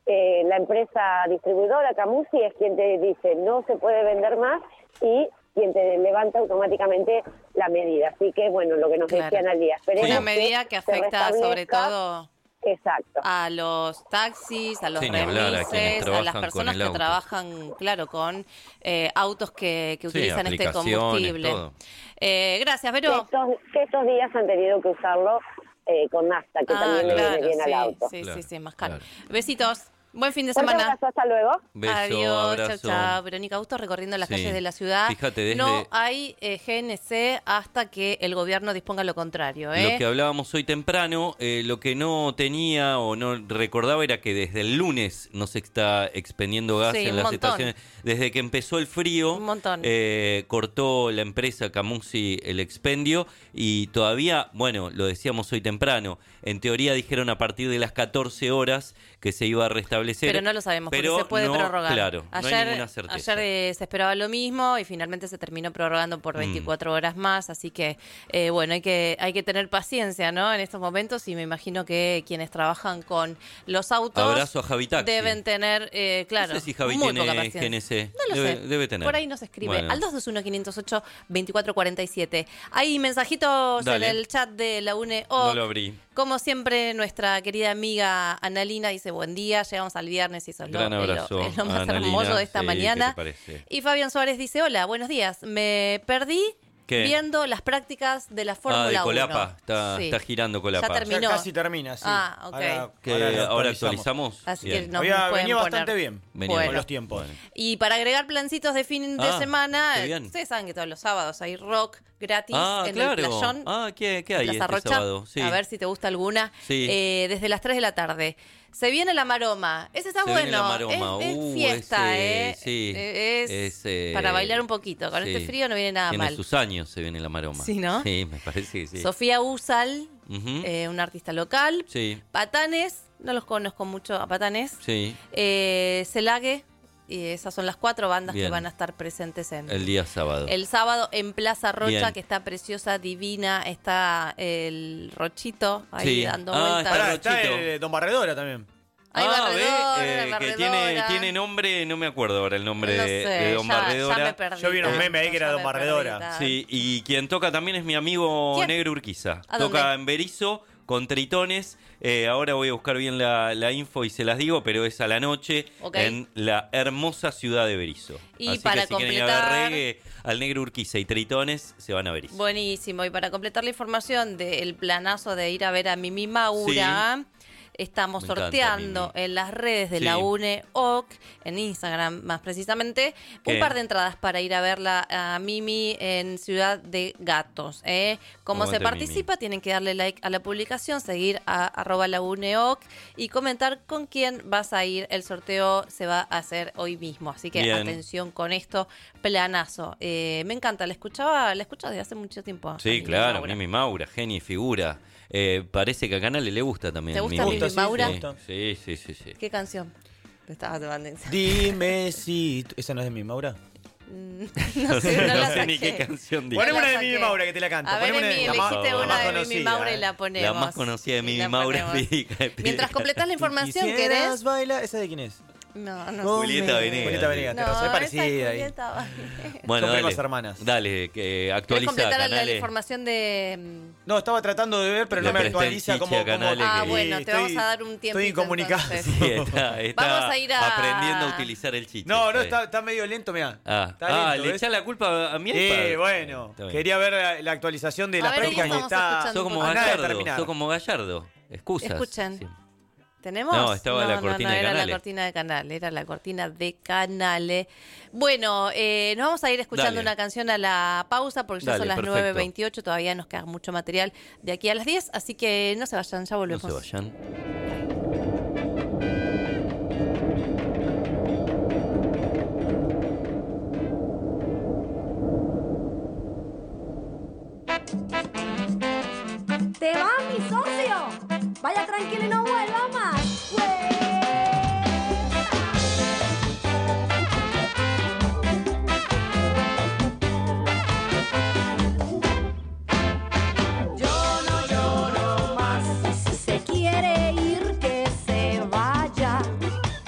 eh, la empresa distribuidora Camusi es quien te dice no se puede vender más y quien te levanta automáticamente la medida. Así que, bueno, lo que nos Claro. decían al día. Esperemos Una medida que se afecta sobre restablezca. todo Exacto. a los taxis, a los Sí, ni hablar, a remises, quienes a, las trabajan con personas el que auto. trabajan, claro, con eh, autos que, que Sí, utilizan este aplicaciones, combustible. todo. Eh, gracias, Que Vero. estos, que estos días han tenido que usarlo eh, con nafta, que Ah, también le claro, viene bien sí, al auto. sí, Claro, sí, sí, más caro. claro. Besitos. Buen fin de Fuerte semana. abrazo, hasta luego. Beso, Adiós, abrazo. chao, chao. Verónica Augusto recorriendo las Sí. calles de la ciudad. Fíjate, desde- No hay eh, G N C hasta que el gobierno disponga lo contrario. ¿eh? Lo que hablábamos hoy temprano, eh, lo que no tenía o no recordaba era que desde el lunes no se está expendiendo gas Sí, en un las montón. estaciones. Desde que empezó el frío, Un montón. eh, cortó la empresa Camusi el expendio y todavía, bueno, lo decíamos hoy temprano, en teoría dijeron a partir de las catorce horas que se iba a restablecer. Pero no lo sabemos, porque pero se puede no, prorrogar. Claro, no ayer, hay ninguna certeza. Ayer eh, se esperaba lo mismo y finalmente se terminó prorrogando por veinticuatro horas más, así que, eh, bueno, hay que hay que tener paciencia, ¿no? En estos momentos y me imagino que quienes trabajan con los autos Abrazo a Javi Taxi. deben tener, eh, claro, No sé si Javi muy tiene poca paciencia. G N C. No lo Debe- sé. debe tener. Por ahí nos escribe Bueno. al dos dos uno, cinco cero ocho, veinticuatro cuarenta y siete. Hay mensajitos Dale. en el chat de la UNE. No lo abrí. Como siempre, nuestra querida amiga Analina dice buen día, llegamos al viernes y eso es lo, Gran es lo- abrazo, es lo más Analina. hermoso de esta Sí, ¿qué mañana. te parece? Y Fabián Suárez dice, hola, buenos días, me perdí ¿Qué? viendo las prácticas de la Fórmula Ah, de uno. Colapa. Está, Sí. está girando Colapa. Ya Ya terminó. casi termina, sí. Ah, ok. Que lo ahora actualizamos. actualizamos. Así Bien. que nos Había pueden venido poner. bastante bien Venía Bueno. con los tiempos. Bueno. Y para agregar plancitos de fin de Ah, semana, qué bien. ustedes saben que todos los sábados hay rock gratis Ah, en claro. el playón. Ah, ¿qué, qué hay Plaza este Rocha. sábado? Sí. A ver si te gusta alguna. Sí. Eh, desde las tres de la tarde. Se viene la maroma. Ese está Se bueno. viene la maroma. Es, es Uh, fiesta, ese, ¿eh? sí. Eh, Es, Ese- para bailar un poquito. Con sí. este frío no viene nada Tiene mal. sus años se viene la maroma. Sí, ¿no? Sí, me parece que sí. Sofía Usal, Ujú. eh, un artista local. Sí, Patanes, no los conozco mucho a Patanes. sí. Eh, Celague, y esas son las cuatro bandas Bien. que van a estar presentes en El día sábado. el sábado en Plaza Rocha, Bien. que está preciosa, divina. Está el Rochito ahí Sí. dando Ah, vueltas. está Pará, está Rochito. el Don Barredora también. Hay ah, barredora, ve, eh, que barredora. tiene, tiene nombre, no me acuerdo ahora el nombre No de, sé, de Don ya- Barredora. ya me perdí Yo vi unos tanto, memes ahí que era ya Don me perdí Barredora. tanto. Sí, y quien toca también es mi amigo ¿Quién? Negro Urquiza. ¿A Toca dónde? en Berizo con tritones. Eh, ahora voy a buscar bien la, la info y se las digo, pero es a la noche Ok. en la hermosa ciudad de Berizo. Y Así para que si quieren ir a completar- ver reggae, al Negro Urquiza y tritones, se van a Berizo. Buenísimo. Y para completar la información del planazo de ir a ver a Mimi Maura, estamos Me encanta, sorteando Mimi. en las redes de Sí. la UNE O C, en Instagram más precisamente, ¿Qué? un par de entradas para ir a verla a Mimi en Ciudad de Gatos. ¿eh? ¿Cómo se Aguante, participa? Tienen que darle like a la publicación, seguir a arroba la UNEOC y comentar con quién vas a ir. El sorteo se va a hacer hoy mismo, así que Bien. atención con esto, planazo. Eh, me encanta, la escuchaba, la escucho desde hace mucho tiempo. a Sí, Mimi claro, Maura. Mimi Maura, genio y figura. Eh, parece que a Canale le gusta también. ¿Te gusta Mimi. Mimi sí, Maura? me gusta. Sí, sí, sí, sí. ¿Qué canción? Te estabas tomando en serio. Dime si... ¿Esa no es de mi Maura? No sé, no, No la sé ni saqué. qué canción dice. Poneme la una de saqué. Mimi Maura que te la canto. A ver, Poneme Emi, la más- elegiste la una más de Mimi conocida, Maura y eh. la ponemos. La más conocida de Y Mimi la Maura ponemos. es Pírica de Pírica. Mientras completás la información, Quisieras ¿querés? bailar- ¿Esa de quién es? No, no Con- Julieta Venegas. Julieta Venegas, No, te razón, es esa parecida es ahí. Julieta Venegas. Bueno, Son dale. primas hermanas. Dale, que ¿Querés actualiza completar la, la Canale. información de...? mm, No, estaba tratando de ver, pero Le no me presté actualiza el como... chiche a como- Canale Ah, que- bueno, te estoy- vamos a dar un tiempito. Estoy incomunicado. entonces. Sí, está, está Vamos a ir a- aprendiendo a utilizar el chiche. No, no, Sí. está, está medio lento, mira. Ah, Está ah lento, le ¿ves? echá la culpa a mi Eh, iPad. bueno, Está bien. quería ver la, la actualización de A la ver, práctica ahí que estamos está... escuchando. Sos como A nada de Gallardo, terminar. sos como Gallardo. Excusas. Escuchen. Sí. ¿Tenemos? No, estaba la cortina de era Canale. la cortina de Canal, era la cortina de Canale. Bueno, eh, nos vamos a ir escuchando Dale. una canción a la pausa porque ya Dale, son las perfecto. nueve veintiocho, todavía nos queda mucho material de aquí a las diez, así que no se vayan, ya No volvemos. se vayan. ¡Te va, mi socio! Vaya tranquilo y no vuelva más. Yo no lloro más. Si se quiere ir, que se vaya.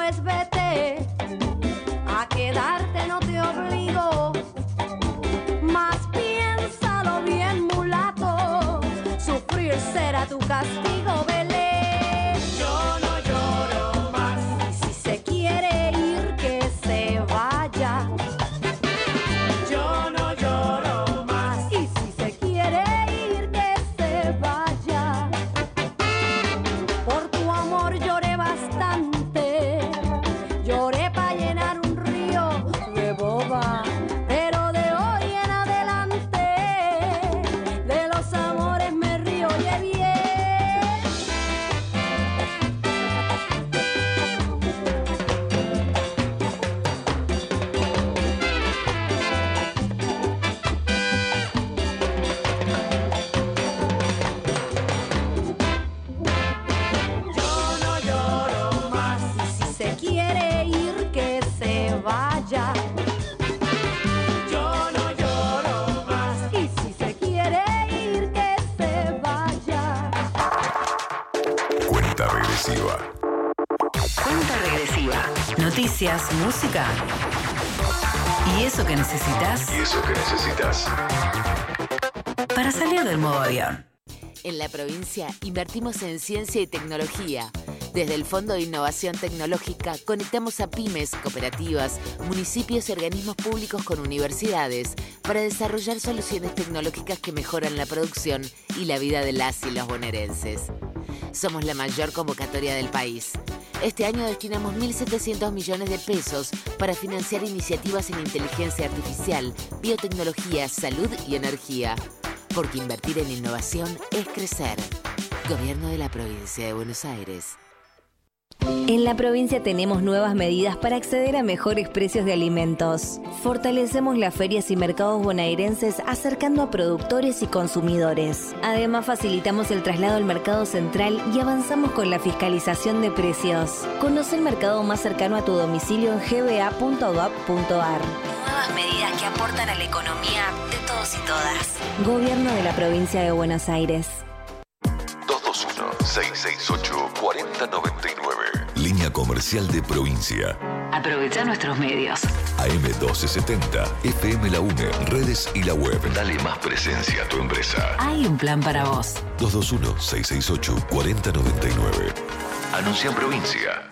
pues vete, a quedarte no te obligo, más piénsalo bien, mulato, sufrir será tu castigo, Belén. Yo no lloro más, y si se quiere ir que se vaya. Yo no lloro más, y si se quiere ir que se vaya. Por tu amor lloré bastante, lloré para llenar un río de boba, pero de hoy en adelante de los amores me río, oye bien. Yo no lloro más, y si se quiere ir que se vaya. Yo no lloro más, y si se quiere ir que se vaya. Cuenta regresiva. Cuenta regresiva. Noticias, música. Y eso que necesitas Y eso que necesitas. para salir del modo avión. En la provincia invertimos en ciencia y tecnología. Desde el Fondo de Innovación Tecnológica conectamos a pymes, cooperativas, municipios y organismos públicos con universidades para desarrollar soluciones tecnológicas que mejoran la producción y la vida de las y los bonaerenses. Somos la mayor convocatoria del país. Este año destinamos mil setecientos millones de pesos para financiar iniciativas en inteligencia artificial, biotecnología, salud y energía. Porque invertir en innovación es crecer. Gobierno de la Provincia de Buenos Aires. En la provincia tenemos nuevas medidas para acceder a mejores precios de alimentos. Fortalecemos las ferias y mercados bonaerenses acercando a productores y consumidores. Además, facilitamos el traslado al mercado central y avanzamos con la fiscalización de precios. Conoce el mercado más cercano a tu domicilio en g b a punto gov punto a r. Nuevas medidas que aportan a la economía de todos y todas. Gobierno de la Provincia de Buenos Aires. dos dos uno, seis seis ocho, cuatro cero nueve nueve. Línea comercial de provincia. Aprovecha nuestros medios. A M doce setenta, F M La UNE, redes y la web. Dale más presencia a tu empresa. Hay un plan para vos. dos dos uno, seis seis ocho, cuatro cero nueve nueve. Anuncia en provincia.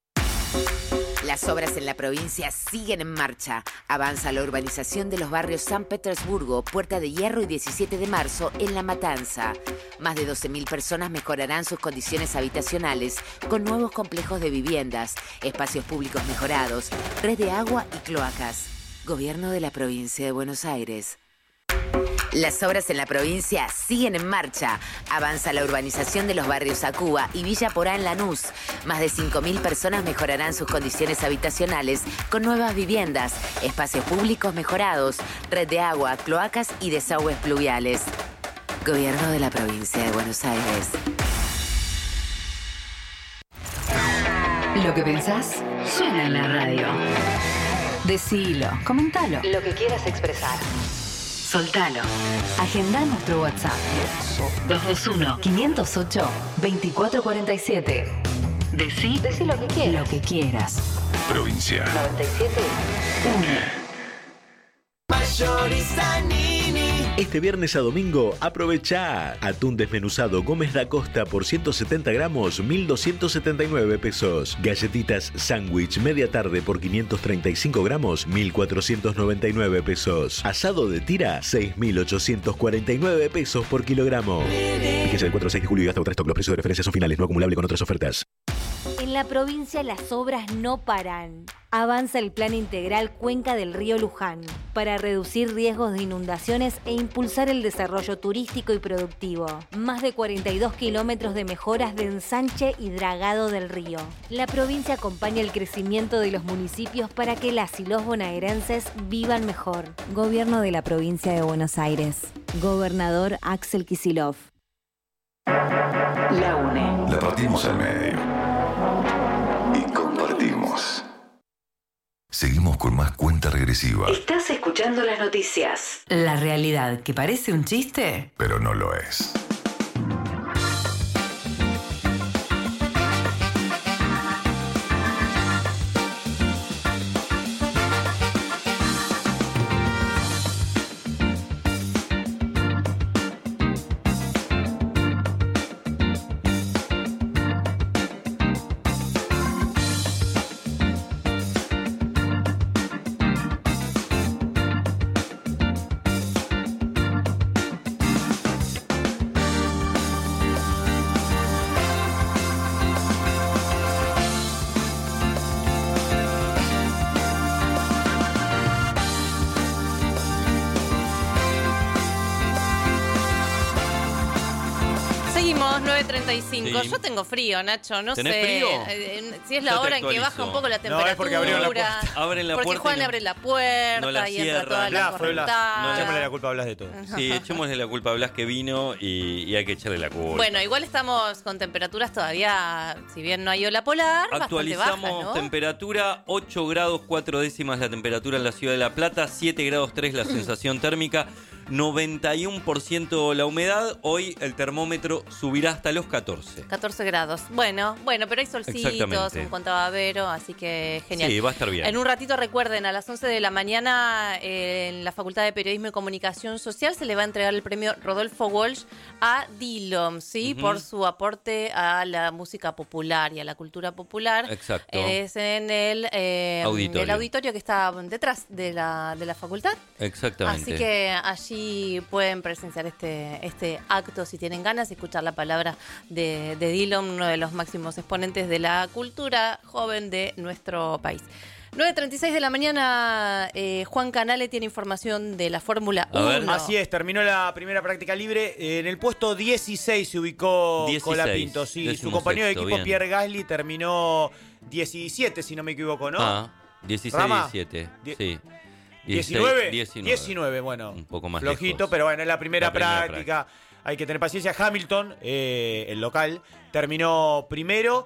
Las obras en la provincia siguen en marcha. Avanza la urbanización de los barrios San Petersburgo, Puerta de Hierro y diecisiete de marzo en La Matanza. Más de doce mil personas mejorarán sus condiciones habitacionales con nuevos complejos de viviendas, espacios públicos mejorados, red de agua y cloacas. Gobierno de la Provincia de Buenos Aires. Las obras en la provincia siguen en marcha. Avanza la urbanización de los barrios Acuba y Villa Porá en Lanús. Más de cinco mil personas mejorarán sus condiciones habitacionales con nuevas viviendas, espacios públicos mejorados, red de agua, cloacas y desagües pluviales. Gobierno de la Provincia de Buenos Aires. Lo que pensás suena en la radio. Decilo, comentalo. Lo que quieras expresar. Soltalo. Agendá nuestro WhatsApp. dos dos uno, cinco cero ocho, dos cuatro cuatro siete. Decí, Decí lo que quieras. Lo que quieras. Provincia. noventa y siete uno. Este viernes a domingo, aprovecha atún desmenuzado Gómez da Costa por ciento setenta gramos, mil doscientos setenta y nueve pesos. Galletitas sándwich media tarde por quinientos treinta y cinco gramos, mil cuatrocientos noventa y nueve pesos. Asado de tira, seis mil ochocientos cuarenta y nueve pesos por kilogramo. Fíjese del cuatro al seis de julio y hasta otra stock. Los precios de referencia son finales, no acumulable con otras ofertas. En la provincia las obras no paran. Avanza el Plan Integral Cuenca del Río Luján para reducir riesgos de inundaciones e impulsar el desarrollo turístico y productivo. Más de cuarenta y dos kilómetros de mejoras de ensanche y dragado del río. La provincia acompaña el crecimiento de los municipios para que las y los bonaerenses vivan mejor. Gobierno de la Provincia de Buenos Aires. Gobernador Axel Kicillof. La UNE. La partimos al medio. Y compartimos. Seguimos con más cuenta regresiva. Estás escuchando las noticias. La realidad que parece un chiste, pero no lo es. treinta y cinco. Sí. Yo tengo frío, Nacho. No ¿Tenés sé. frío? Eh, Si es Ya la te hora en que actualizo. baja un poco la No, temperatura. es porque abrieron la puerta. Abren la porque puerta Juan y no- abre la puerta no la y entra cierran. toda la Blas, fue Blas. correntada. Echémosle la culpa a Blas de todo. Sí, echémosle la culpa a Blas que vino y, y hay que echarle la culpa. Bueno, igual estamos con temperaturas todavía, si bien no hay ola polar, Actualizamos bastante bajas, ¿no? temperatura, ocho grados cuatro décimas la temperatura en la ciudad de La Plata, siete grados tres la sensación térmica, noventa y uno por ciento la humedad. Hoy el termómetro subirá hasta los catorce. catorce grados. Bueno, bueno, pero hay solcitos, Exactamente. un contaba Vero, así que genial. Sí, va a estar bien. En un ratito recuerden, a las once de la mañana eh, en la Facultad de Periodismo y Comunicación Social se le va a entregar el premio Rodolfo Walsh a Dillom, ¿sí? Ujú. Por su aporte a la música popular y a la cultura popular. Exacto. Es en el, eh, Auditorio. el auditorio que está detrás de la, de la facultad. Exactamente. Así que allí pueden presenciar este, este acto si tienen ganas y escuchar la palabra de, de Dillom, uno de los máximos exponentes de la cultura joven de nuestro país. nueve treinta y seis de la mañana, eh, Juan Canale tiene información de la Fórmula A ver. uno. Así es, terminó la primera práctica libre. Eh, En el puesto dieciséis se ubicó dieciséis, Colapinto. Sí, su décimo compañero de sexto, equipo, bien. Pierre Gasly, terminó diecisiete, si no me equivoco, ¿no? Ah, dieciséis, Rama. diecisiete. Die- Sí. diecinueve, diecinueve. diecinueve, bueno. Un poco más flojito, lejos. pero bueno, es la primera, La primera práctica. Hay que tener paciencia. Hamilton, eh, el local, terminó primero.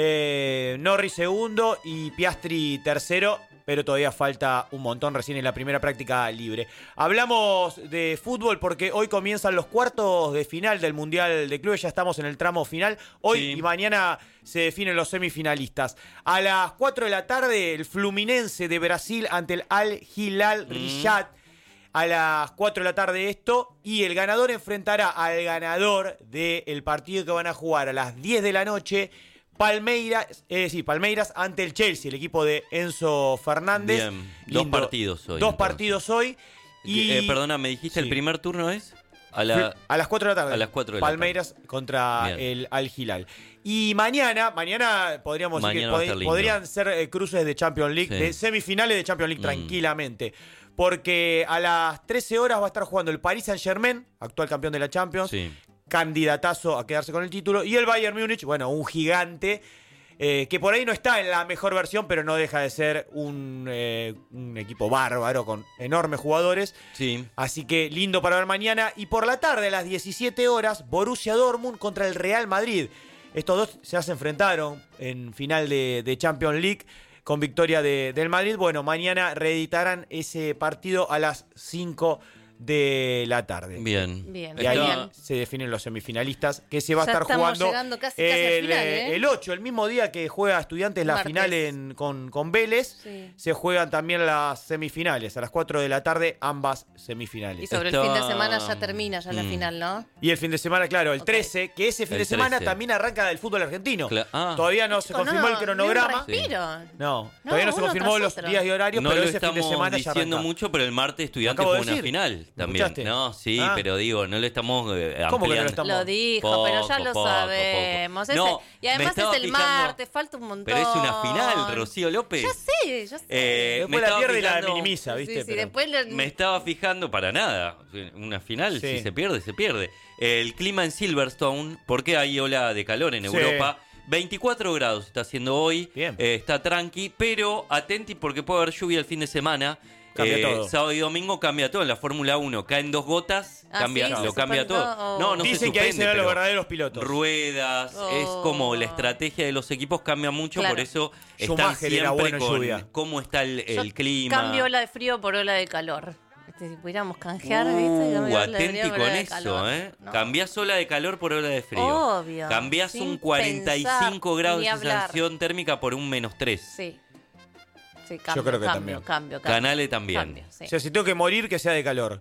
eh, Norris segundo y Piastri tercero. Pero todavía falta un montón, recién en la primera práctica libre. Hablamos de fútbol porque hoy comienzan los cuartos de final del Mundial de Clubes. Ya estamos en el tramo final. Hoy Sí. y mañana se definen los semifinalistas. A las cuatro de la tarde, el Fluminense de Brasil ante el Al Hilal Riyadh. A las cuatro de la tarde esto. Y el ganador enfrentará al ganador del partido que van a jugar a las diez de la noche. Palmeiras, eh, sí, Palmeiras ante el Chelsea, el equipo de Enzo Fernández. Bien, dos Lindo. partidos hoy. Dos entonces. partidos hoy. Y Eh, perdona, ¿me dijiste Sí. el primer turno es? A la... a las cuatro de la tarde. A las cuatro de la Palmeiras contra Bien. el Al Hilal. Y mañana, mañana podríamos Mañana decir va a que estar pod- lindo. podrían ser eh, cruces de Champions League, Sí. de semifinales de Champions League Mm. tranquilamente. Porque a las trece horas va a estar jugando el Paris Saint-Germain, actual campeón de la Champions, Sí. candidatazo a quedarse con el título, y el Bayern Múnich, bueno, un gigante. Eh, que por ahí no está en la mejor versión, pero no deja de ser un, eh, un equipo bárbaro con enormes jugadores. Sí. Así que lindo para ver mañana. Y por la tarde, a las diecisiete horas, Borussia Dortmund contra el Real Madrid. Estos dos ya se enfrentaron en final de, de Champions League con victoria de- del Madrid. Bueno, mañana reeditarán ese partido a las cinco de la tarde. Bien. Bien, Y ahí genial. se definen los semifinalistas, que se va a Ya estar estamos jugando llegando casi, casi al el, final, eh, ¿eh? el ocho, el mismo día que juega Estudiantes la Martes. final en, con, con Vélez. Sí. Se juegan también las semifinales, a las cuatro de la tarde, ambas semifinales. Y sobre el Está- fin de semana ya termina, ya la Mm. final, ¿no? Y el fin de semana, claro, el Ok. trece, que ese fin El de semana trece. también arranca del fútbol argentino. Cla- ah. Todavía no se Chicos, confirmó no, el cronograma. ni un respiro. No, No, todavía no se uno confirmó tras los otro. días y horarios, No pero lo ese fin de estamos semana ya diciendo arranca. mucho, pero el martes Estudiantes Acabo de fue una decir. final también. ¿Escuchaste? No, sí, Ah. pero digo, no le estamos eh, ampliando. ¿Cómo que no lo estamos? Lo dijo, Poco, pero ya lo poco, sabemos. poco. No, Ese- y además me es estaba el fijando- martes, falta un montón. Pero es una final, Rocío López. Ya sé, ya sé. Eh, Después me la estaba pierde y la fijando- minimiza, ¿viste? sí, sí, Pero- después le- Me estaba fijando para nada. Una final, Sí. si se pierde, se pierde. El clima en Silverstone, porque hay ola de calor en Sí. Europa. veinticuatro grados está haciendo hoy. Bien. Eh, está tranqui, pero atenti porque puede haber lluvia el fin de semana. Cambia Eh, todo. Sábado y domingo cambia todo. En la Fórmula uno caen dos gotas, Ah, cambia, sí, se lo cambia suspende todo. todo. No, no Dicen se que ahí se suspende, ven los pero verdaderos pilotos. ruedas, Oh. es como la estrategia de los equipos cambia mucho, Claro. por eso están Schumacher era siempre bueno en con lluvia. cómo está el, Yo el clima. Cambio ola de frío por ola de calor. Este, si pudiéramos canjear, ¿viste? Uh, Cambio ola de atenti frío por con ola de eso, calor. ¿eh? No. Cambiás ola de calor por ola de frío. Obvio. Cambiás Sin un cuarenta y cinco pensar, grados ni de hablar. sensación térmica por un menos tres. Sí. Sí, cambio, creo que cambio, también. cambio, cambio. Canale también. Cambio, sí. O sea, si tengo que morir, que sea de calor.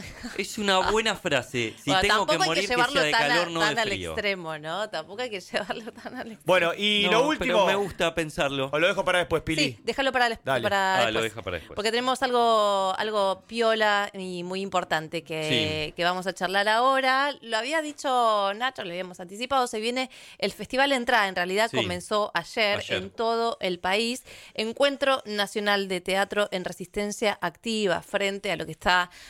Es una buena frase. Si Bueno, tengo que tampoco hay morir, que que, llevarlo sea de tan, a- calor, no tan de al frío. extremo, ¿no? Tampoco hay que llevarlo tan al extremo. Bueno, y No, lo último. pero me gusta pensarlo. O lo dejo para después, Pili. Sí, déjalo para, les- Dale. para Ah, después. lo deja para después. Porque tenemos algo, algo piola y muy importante que, Sí. que vamos a charlar ahora. Lo había dicho Nacho, lo habíamos anticipado. Se viene el Festival Entrada. En realidad Sí. comenzó ayer, Ayer. en todo el país. Encuentro Nacional de Teatro en Resistencia Activa frente a lo que está eh, ocurriendo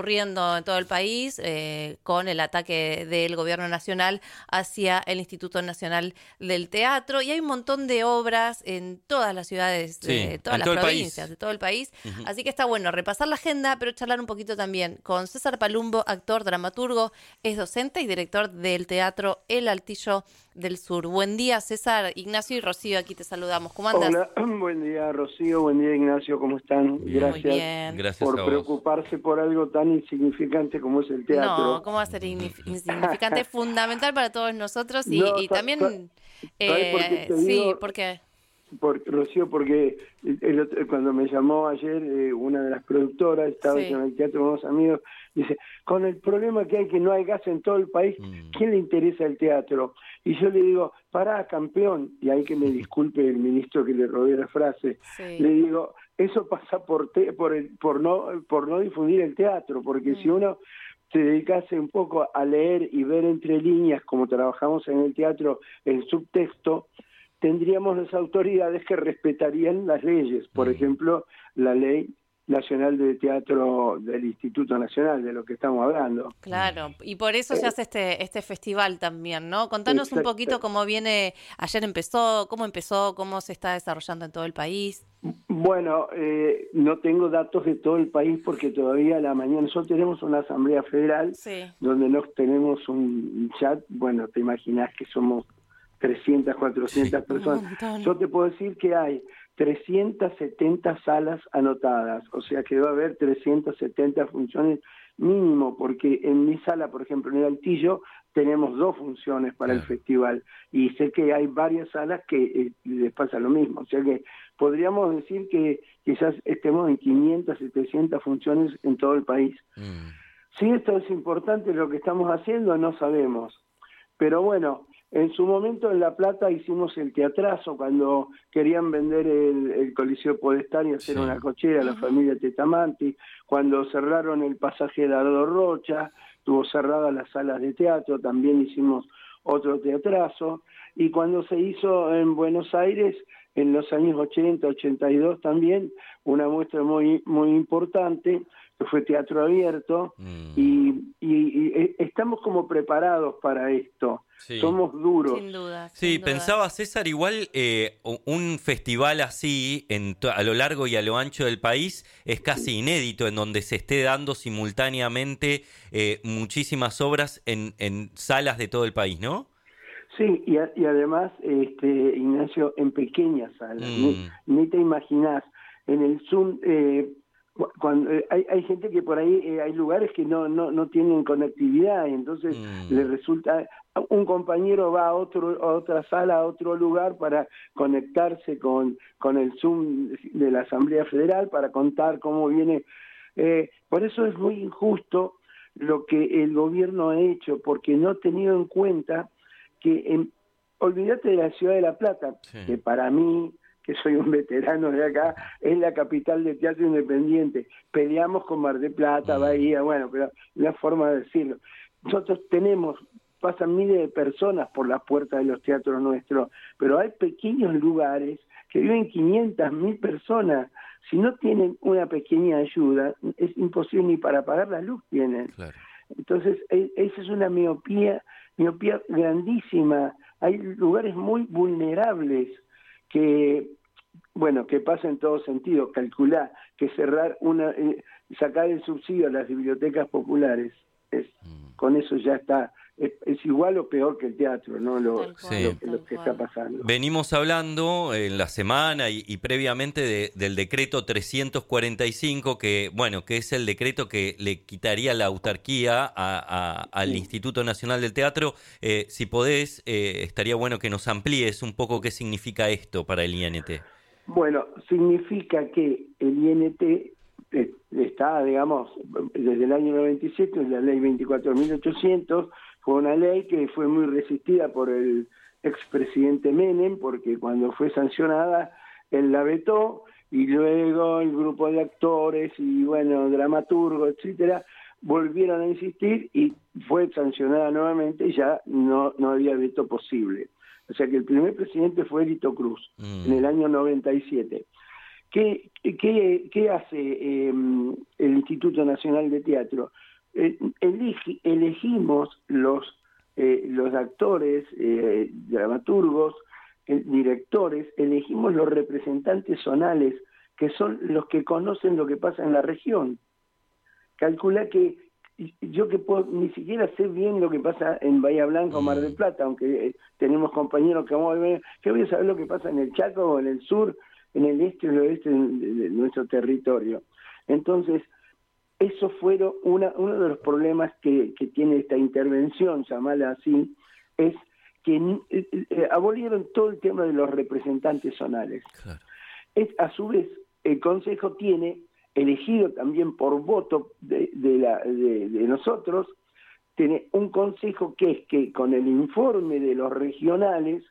ocurriendo en todo el país eh, con el ataque del gobierno nacional hacia el Instituto Nacional del Teatro, y hay un montón de obras en todas las ciudades, Sí, de todas en las todo el provincias, país. de todo el país. Ujú. Así que está bueno repasar la agenda, pero charlar un poquito también con César Palumbo, actor, dramaturgo, es docente y director del Teatro El Altillo del Sur. Buen día, César. Ignacio y Rocío, aquí te saludamos. ¿Cómo andas? Hola, buen día Rocío, buen día Ignacio, ¿cómo están? Gracias, Muy bien. Gracias por a vos. preocuparse por algo tan insignificante como es el teatro. No, ¿cómo va a ser ignif- insignificante? Fundamental para todos nosotros y, No, y sa- también... sa- ¿sabes por qué Eh, te sí, digo? ¿por qué? Por, Rocío, porque el otro- cuando me llamó ayer eh, una de las productoras, estaba Sí. en el teatro con unos amigos, dice, con el problema que hay que no hay gas en todo el país, ¿quién le interesa el teatro? Y yo le digo, pará, campeón, y hay que me disculpe el ministro que le robé la frase, Sí. le digo, eso pasa por te- por el, por no por no difundir el teatro, porque si uno se dedicase un poco a leer y ver entre líneas, como trabajamos en el teatro, el subtexto, tendríamos las autoridades que respetarían las leyes, por ejemplo, la ley nacional de teatro del Instituto Nacional, de lo que estamos hablando. Claro, y por eso se hace este este festival también, ¿no? Contanos un Exacto. poquito cómo viene, ayer empezó, cómo empezó, cómo se está desarrollando en todo el país. Bueno, eh, no tengo datos de todo el país porque todavía a la mañana, nosotros tenemos una asamblea federal Sí. donde nos tenemos un chat, bueno, te imaginas que somos trescientas, cuatrocientas personas. montón. Yo te puedo decir que hay trescientas setenta salas anotadas, o sea que va a haber trescientas setenta funciones mínimo, porque en mi sala, por ejemplo, en el Altillo, tenemos dos funciones para el festival, y sé que hay varias salas que eh, les pasa lo mismo, o sea que podríamos decir que quizás estemos en quinientas, setecientas funciones en todo el país. Si esto es importante lo que estamos haciendo, no sabemos, pero bueno, en su momento en La Plata hicimos el teatrazo cuando querían vender el, el Coliseo Podestá y hacer Sí. una cochera a la familia Tetamanti, cuando cerraron el pasaje de Dardo Rocha, tuvo cerradas las salas de teatro, también hicimos otro teatrazo, y cuando se hizo en Buenos Aires, en los años ochenta, ochenta y dos también, una muestra muy, muy importante, que fue teatro abierto, y, y, y estamos como preparados para esto. Sí. Somos duros. Sin duda. Sí, sin duda. pensaba César, igual eh, un festival así en to- a lo largo y a lo ancho del país es casi inédito, en donde se esté dando simultáneamente eh, muchísimas obras en, en salas de todo el país, ¿no? Sí, y, a- y además, este, Ignacio, en pequeñas salas, Mm. ni, ni te imaginás, en el Zoom, eh, cu- cuando eh, hay, hay gente que por ahí, eh, hay lugares que no, no, no tienen conectividad, y entonces Mm. le resulta, un compañero va a, otro, a otra sala, a otro lugar para conectarse con, con el Zoom de la Asamblea Federal, para contar cómo viene. Eh, por eso es muy injusto lo que el gobierno ha hecho, porque no ha tenido en cuenta que, en, olvídate de la ciudad de La Plata, Sí. que para mí, que soy un veterano de acá, es la capital del teatro independiente. Peleamos con Mar del Plata, Mm. Bahía, bueno, pero la forma de decirlo. Nosotros tenemos, pasan miles de personas por las puertas de los teatros nuestros, pero hay pequeños lugares que viven quinientas mil personas. Si no tienen una pequeña ayuda, es imposible, ni para pagar la luz tienen. Claro. Entonces, e- esa es una miopía, miopía grandísima. Hay lugares muy vulnerables que, bueno, que pasa en todo sentido. Calcular que cerrar una, eh, sacar el subsidio a las bibliotecas populares, es, con eso ya está, es, es igual o peor que el teatro, ¿no? Lo, Tal cual, Sí. lo, tal lo que cual. está pasando. Venimos hablando en la semana y, y previamente de- del decreto trescientos cuarenta y cinco, que bueno, que es el decreto que le quitaría la autarquía a- a- al Sí. Instituto Nacional del Teatro. Eh, si podés, eh, estaría bueno que nos amplíes un poco qué significa esto para el I N T. Bueno, significa que el I N T eh, está, digamos, desde el año noventa y siete, la ley veinticuatro mil ochocientos, fue una ley que fue muy resistida por el expresidente Menem, porque cuando fue sancionada, él la vetó, y luego el grupo de actores y, bueno, dramaturgos, etcétera, volvieron a insistir y fue sancionada nuevamente y ya no, no había veto posible. O sea que el primer presidente fue Lito Cruz, Mm. en el año noventa y siete. ¿qué, qué, qué hace eh, el Instituto Nacional de Teatro? Eh, elige, elegimos los, eh, los actores, eh, dramaturgos, eh, directores, elegimos los representantes zonales, que son los que conocen lo que pasa en la región. Calcula que yo que puedo, ni siquiera sé bien lo que pasa en Bahía Blanca o Mar del Plata, aunque eh, tenemos compañeros que vamos a ver, que voy a saber lo que pasa en el Chaco o en el sur, en el este o el oeste de, de nuestro territorio. Entonces, eso fueron una, uno de los problemas que, que tiene esta intervención, llamarla así, es que eh, eh, abolieron todo el tema de los representantes zonales. Claro. Es, a su vez, el Consejo tiene elegido también por voto de, de, la, de, de nosotros, tiene un consejo que es que con el informe de los regionales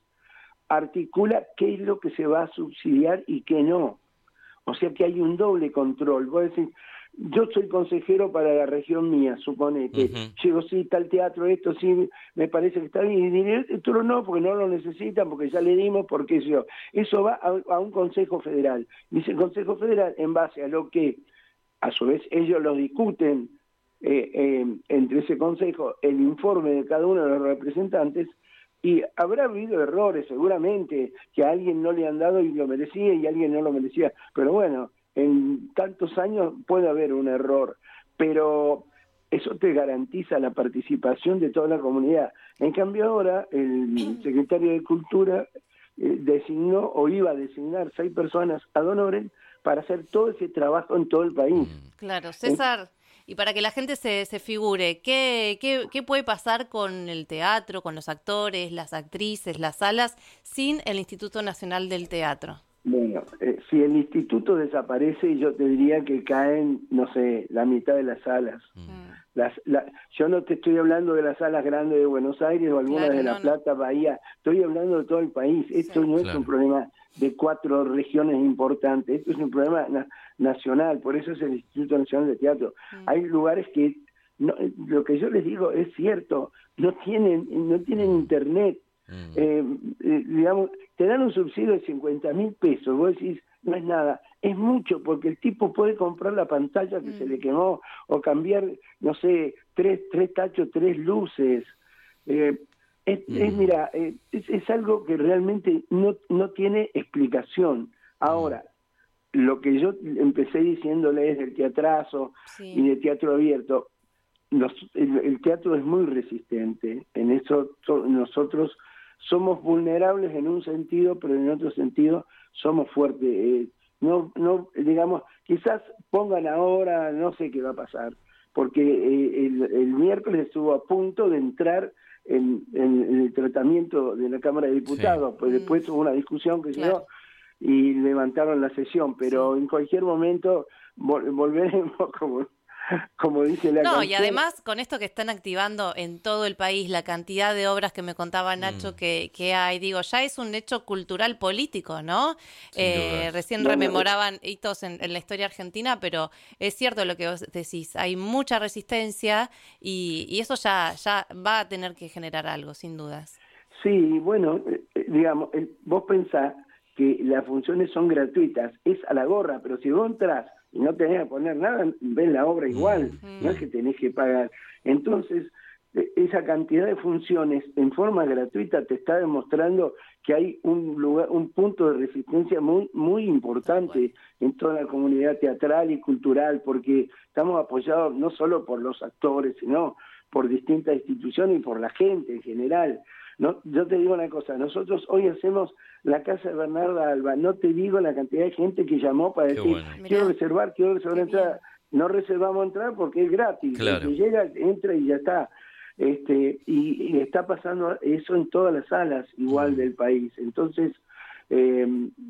articula qué es lo que se va a subsidiar y qué no. O sea que hay un doble control. Vos decís, yo soy consejero para la región mía, suponete. Uh-huh. Llego, sí, tal teatro, esto sí, me parece que está bien. Y diré, esto no, porque no lo necesitan, porque ya le dimos, porque yo. Eso va a, a un Consejo Federal. Dice el Consejo Federal, en base a lo que, a su vez, ellos lo discuten eh, eh, entre ese Consejo, el informe de cada uno de los representantes, y habrá habido errores, seguramente, que a alguien no le han dado y lo merecía, y a alguien no lo merecía. Pero bueno, en tantos años puede haber un error, pero eso te garantiza la participación de toda la comunidad. En cambio ahora el secretario de Cultura eh, designó o iba a designar seis personas ad honorem para hacer todo ese trabajo en todo el país. Claro, César, ¿Eh? Y para que la gente se, se figure, ¿qué, qué, ¿qué puede pasar con el teatro, con los actores, las actrices, las salas, sin el Instituto Nacional del Teatro? Bueno, eh, si el instituto desaparece, yo te diría que caen, no sé, la mitad de las salas. Mm. Las, la, yo no te estoy hablando de las salas grandes de Buenos Aires o algunas claro, de La no, Plata, no. Bahía. Estoy hablando de todo el país. Esto sí, no claro. es un problema de cuatro regiones importantes. Esto es un problema na- nacional. Por eso es el Instituto Nacional de Teatro. Mm. Hay lugares que, no, lo que yo les digo es cierto, no tienen, no tienen internet. Mm. Eh, eh, digamos, te dan un subsidio de cincuenta mil pesos, vos decís, no es nada, es mucho, porque el tipo puede comprar la pantalla que mm. se le quemó, o cambiar, no sé, tres, tres tachos, tres luces. Eh, es, mm. es, mira, eh, es, es algo que realmente no, no tiene explicación. Ahora, mm. lo que yo empecé diciéndole es del teatrazo sí. y de teatro abierto, Nos, el, el teatro es muy resistente, en eso to, nosotros somos vulnerables en un sentido, pero en otro sentido somos fuertes. Eh, no, no, digamos, quizás pongan ahora, no sé qué va a pasar, porque eh, el, el miércoles estuvo a punto de entrar en, en, en el tratamiento de la Cámara de Diputados, sí. pues después tuvo una discusión que claro. llegó y levantaron la sesión, pero sí. en cualquier momento vol- volveremos como... como dice la No, canción. Y además con esto que están activando en todo el país, la cantidad de obras que me contaba Nacho mm. que, que hay, digo, ya es un hecho cultural político, ¿no? Eh, recién no, rememoraban no. hitos en, en la historia argentina, pero es cierto lo que vos decís, hay mucha resistencia y, y eso ya, ya va a tener que generar algo, sin dudas. Sí, bueno, eh, digamos, eh, vos pensás que las funciones son gratuitas, es a la gorra, pero si vos entrás y no tenés que poner nada, ves la obra igual, mm. no es que tenés que pagar. Entonces, esa cantidad de funciones en forma gratuita te está demostrando que hay un lugar, un punto de resistencia muy muy importante en toda la comunidad teatral y cultural, porque estamos apoyados no solo por los actores, sino por distintas instituciones y por la gente en general. No, yo te digo una cosa, nosotros hoy hacemos la casa de Bernarda Alba, no te digo la cantidad de gente que llamó para decir, bueno. quiero Mirá. reservar, quiero reservar entrada, no reservamos entrar porque es gratis, claro. el que llega, entra y ya está. Este, y, y está pasando eso en todas las salas igual mm. del país. Entonces, eh,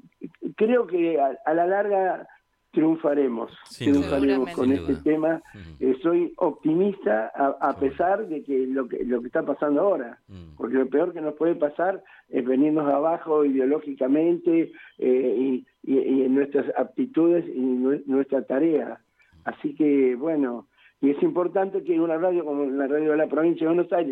creo que a, a la larga triunfaremos, Sin triunfaremos con este duda. tema. Mm. Eh, soy optimista a, a pesar de que lo que lo que está pasando ahora, mm. porque lo peor que nos puede pasar es venirnos abajo ideológicamente eh, y, y, y en nuestras aptitudes y nu- nuestra tarea. Así que, bueno, y es importante que una radio como la radio de la provincia de Buenos Aires,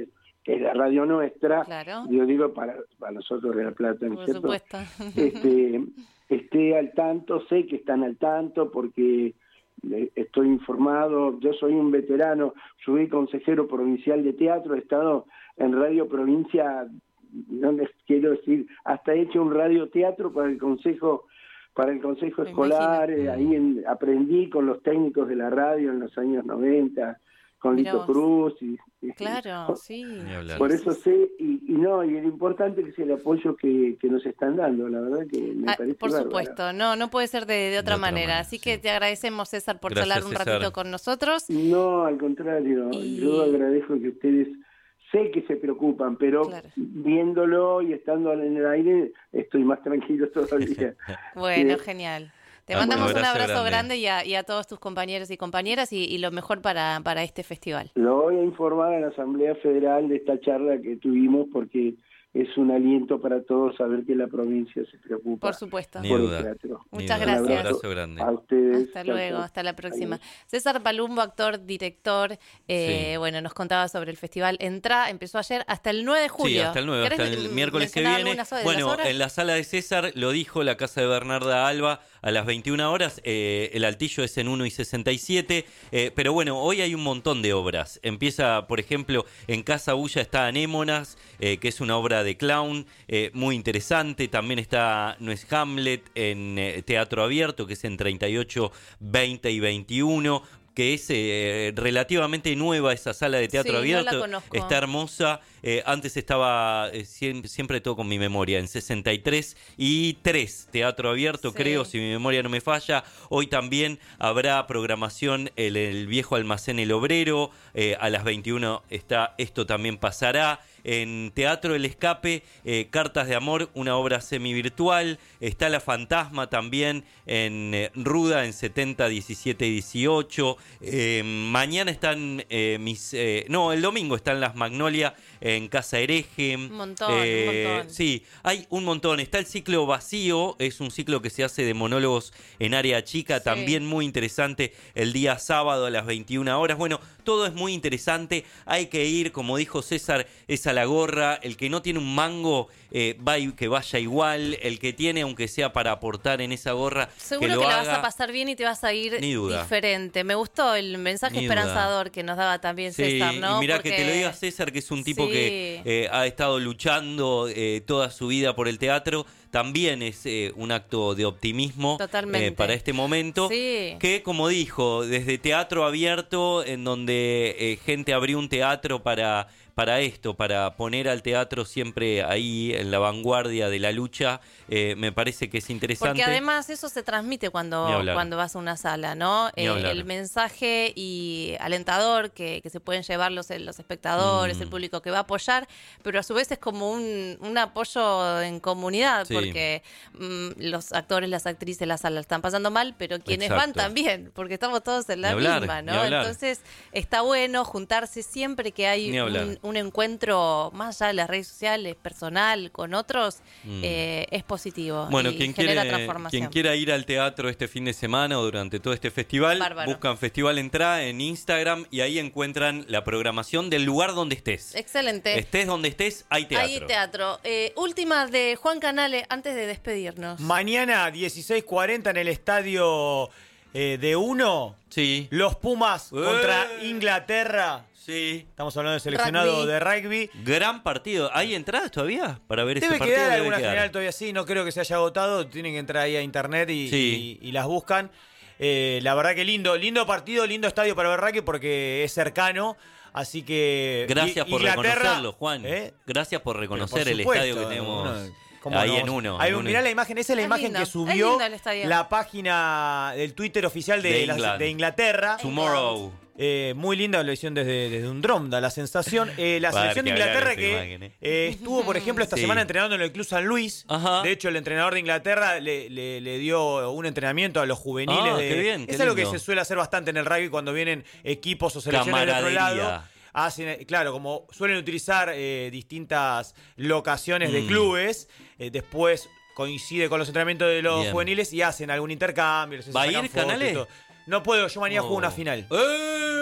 que es la radio nuestra, Claro. yo digo para, para nosotros de La Plata, ¿no es Por cierto? supuesto. Este, esté al tanto, sé que están al tanto porque eh, estoy informado, yo soy un veterano, soy consejero provincial de teatro, he estado en Radio Provincia, no les quiero decir, hasta he hecho un radioteatro para el consejo para el consejo Me escolar, eh, ahí en- aprendí con los técnicos de la radio en los años noventa, con Mirá Lito vos. Cruz. Y, y- Claro, sí. Ni hablar. por eso sé, y, y no, y lo importante que es el apoyo que, que nos están dando, la verdad que me Ah, parece por bárbaro. supuesto, no, no puede ser de, de otra otra manera. manera, Así que te agradecemos, César, por Gracias, charlar un César. ratito con nosotros. No, al contrario, Y- yo agradezco que ustedes, sé que se preocupan, pero Claro. viéndolo y estando en el aire, estoy más tranquilo todavía. Bueno, Eh, genial. Te Ah, mandamos un un abrazo abrazo grande, grande. y, a, y a todos tus compañeros y compañeras y, y lo mejor para, para este festival. Lo voy a informar a la Asamblea Federal de esta charla que tuvimos porque es un aliento para todos saber que la provincia se preocupa Por supuesto. Ni por duda. el teatro. Ni Muchas duda. gracias. Un abrazo grande. A ustedes. Hasta Chao, luego, chao. hasta la próxima. Adiós. César Palumbo, actor, director, eh, Sí. bueno, nos contaba sobre el festival Entra, empezó ayer hasta el nueve de julio. Sí, hasta el nueve, hasta ¿Querés el miércoles que mencionar viene. algunas de las Bueno, horas? en la sala de César, lo dijo la casa de Bernarda Alba, a las veintiuna horas, eh, el altillo es en uno y sesenta y siete, eh, pero bueno, hoy hay un montón de obras. Empieza, por ejemplo, en Casa Bulla está Anémonas, eh, que es una obra de clown eh, muy interesante. También está No es Hamlet en eh, Teatro Abierto, que es en treinta y ocho, veinte y veintiuno, que es eh, relativamente nueva esa sala de teatro Sí, no la abierto. conozco. Está hermosa. Eh, antes estaba, eh, siempre, siempre todo con mi memoria, en sesenta y tres y tres, teatro abierto, Sí. creo, si mi memoria no me falla. Hoy también habrá programación en el viejo almacén El Obrero. Eh, a las veintiuna está Esto también pasará. En Teatro El Escape, eh, Cartas de Amor, una obra semi-virtual. Está La Fantasma también en eh, Ruda, en setenta, diecisiete y dieciocho. Eh, mañana están eh, mis... eh, no, el domingo están Las Magnolia en Casa Hereje. Un montón, un montón. Sí, hay un montón. Está el ciclo Vacío, es un ciclo que se hace de monólogos en área chica, Sí. también muy interesante, el día sábado a las veintiuna horas. Bueno, todo es muy interesante, hay que ir, como dijo César, es a la gorra. El que no tiene un mango, eh, va y que vaya igual. El que tiene, aunque sea para aportar en esa gorra, Seguro que que, lo la haga. vas a pasar bien y te vas a ir Ni duda. diferente. Me gustó el mensaje Ni duda. esperanzador que nos daba también Sí, César, ¿no? y mirá Porque- que te lo diga César, que es un tipo Sí. que eh, ha estado luchando eh, toda su vida por el teatro. También es eh, un acto de optimismo Totalmente. eh, para este momento. Sí. Que, como dijo, desde Teatro Abierto, en donde eh, gente abrió un teatro para, para esto, para poner al teatro siempre ahí en la vanguardia de la lucha, eh, me parece que es interesante. Porque además eso se transmite Ni cuando, hablar. cuando vas a una sala, ¿no? Ni Eh, hablar. el mensaje y alentador que, que se pueden llevar los, los espectadores, Mm. el público que va a apoyar, pero a su vez es como un, un apoyo en comunidad, Sí. porque mm, los actores, las actrices, la sala están pasando mal, pero quienes van Exacto. también, porque estamos todos en la Ni hablar, misma, ni ¿no? hablar. Entonces está bueno juntarse siempre que hay Ni hablar. un, un encuentro más allá de las redes sociales, personal, con otros, Mm. eh, es positivo. Bueno, y quien genera quiere, transformación. quien quiera ir al teatro este fin de semana o durante todo este festival, Bárbaro. buscan Festival Entra en Instagram y ahí encuentran la programación del lugar donde estés. Excelente. Estés donde estés, hay teatro. Hay teatro. Eh, última de Juan Canale antes de despedirnos. Mañana, dieciséis cuarenta, en el estadio eh, de Uno. Sí. Los Pumas ¡Eh! contra Inglaterra. Sí. Estamos hablando del seleccionado Rugby. de rugby. Gran partido. ¿Hay entradas todavía para ver Debe ese partido? quedar Debe alguna quedar. general todavía así, no creo que se haya agotado. Tienen que entrar ahí a internet y, Sí. y- y las buscan. Eh, la verdad que lindo, lindo partido, lindo estadio para ver rugby porque es cercano. Así que. Gracias I- por Inglaterra- reconocerlo, Juan. ¿Eh? Gracias por Pero reconocer por el supuesto, estadio que tenemos uno- ¿cómo ahí no? en uno. Ahí, en uno. mirá la imagen, esa es la Es imagen lindo, que es subió lindo el estadio. la página del Twitter oficial de, De la- England. de Inglaterra. Tomorrow. Eh, muy linda la edición desde, desde un dron, da la sensación. Eh, la Va a haber selección de que hablar Inglaterra de que esa imagen, eh. eh, estuvo, por ejemplo, esta Sí. semana entrenando en el Club San Luis. Ajá. De hecho, el entrenador de Inglaterra le, le- le dio un entrenamiento a los juveniles. Ah, de, qué bien, qué es algo que lindo. se suele hacer bastante en el rugby cuando vienen equipos o selecciones de otro lado. Camaradería. Hacen, eh, claro, como suelen utilizar eh, distintas locaciones de Mm. clubes, eh, después coincide con los entrenamientos de los Bien. juveniles y hacen algún intercambio. se ¿Va a sacan ir fotos y Canales? todo. No puedo, yo mañana Oh. juego una final. ¡Eh!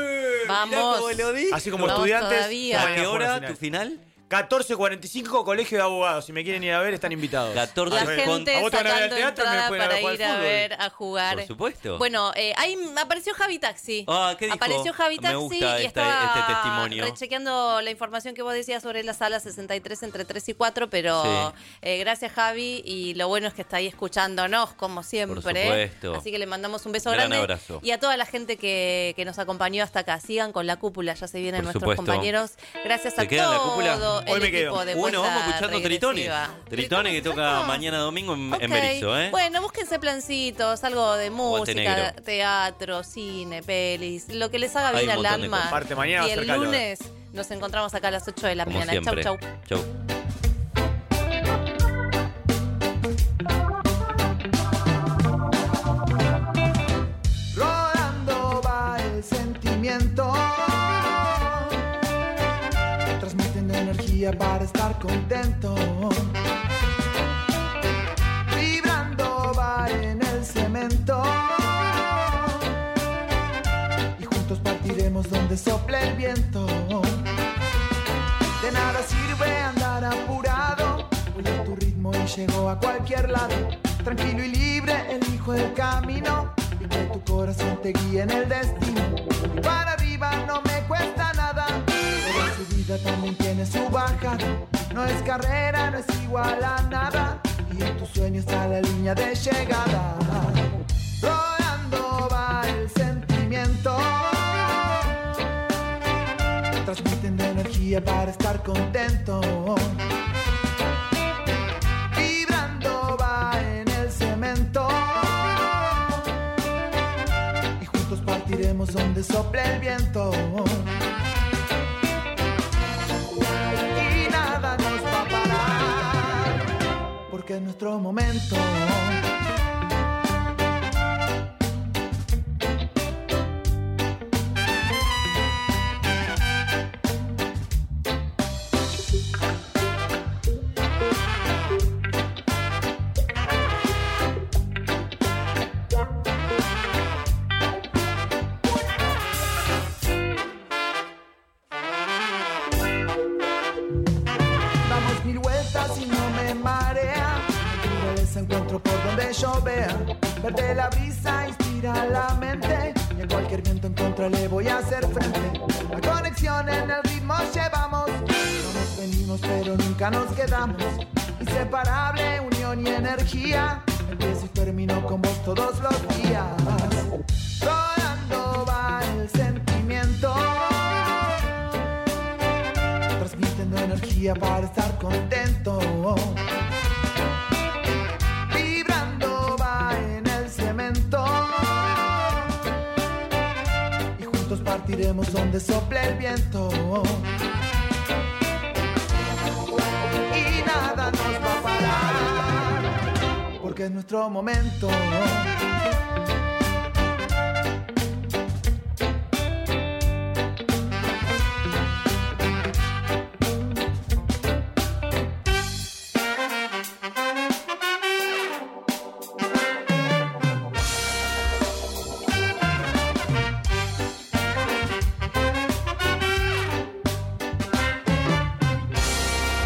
Vamos. Así como Vamos estudiantes. todavía. mañana ¿A qué juegan la hora final. tu final? catorce cuarenta y cinco, Colegio de Abogados. Si me quieren ir a ver, están invitados. catorce La con- gente ¿A vos te van a ver al sacando teatro? ¿Me entrada pueden para jugar ir a fútbol? ver, a jugar. Por supuesto. Bueno, eh, ahí apareció Javi Taxi. Ah, ¿qué dijo? Apareció Javi Me Taxi gusta y esta- estaba este testimonio. rechequeando la información que vos decías sobre la sala sesenta y tres entre tres y cuatro, pero Sí. eh, gracias Javi, y lo bueno es que está ahí escuchándonos como siempre. Por supuesto. Así que le mandamos un beso Gran grande. abrazo. Y a toda la gente que, que nos acompañó hasta acá. Sigan con la cúpula, ya se vienen Por nuestros supuesto. compañeros. Gracias ¿Se a queda en la cúpula? todo el Hoy me equipo quedo. de Bueno, Vuelta vamos escuchando Tritones. Regresiva. Tritones que toca perfecto. mañana domingo en, Ok. en Berizo, ¿eh? Bueno, búsquense plancitos, algo de música, Montenegro. teatro, cine, pelis, lo que les haga Hay bien un al montón de alma. cosas. Aparte, mañana va y a el hacer calor. lunes nos encontramos acá a las ocho de la Como mañana. siempre. Chau, chau. Chau. Rodando va el sentimiento, transmitiendo energía para estar contento. Vibrando va en el cemento, y juntos partiremos donde sople el viento. De nada sirve andar apurado, voy a tu ritmo y llego a cualquier lado. Tranquilo y libre elijo el camino, y que tu corazón te guíe en el destino. Y para arriba no me cuesta nada, pero su vida también tiene su bajada. No es carrera, no es igual a nada, y en tus sueños está la línea de llegada. Rodando va el sentimiento, transmitiendo energía para estar contento. Vibrando va en el cemento, y juntos partiremos donde sople el viento. Y nada nos va a parar, porque es nuestro momento. Damos mil vueltas y no me marea, y les encuentro por donde yo vea. Verde la brisa inspira la mente, y a cualquier viento en contra le voy a hacer frente. La conexión en el ritmo llevamos, no nos venimos pero nunca nos quedamos. Inseparable unión y energía, empiezo y termino con vos todos los días. Rodando va el sentimiento, transmitiendo energía para estar contento. Vibrando va en el cemento, y juntos partiremos donde sople el viento. Y nada nos va a parar, porque es nuestro momento.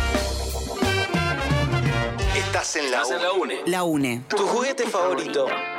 Estás en la U N E. La UNE. Tu juguete favorito.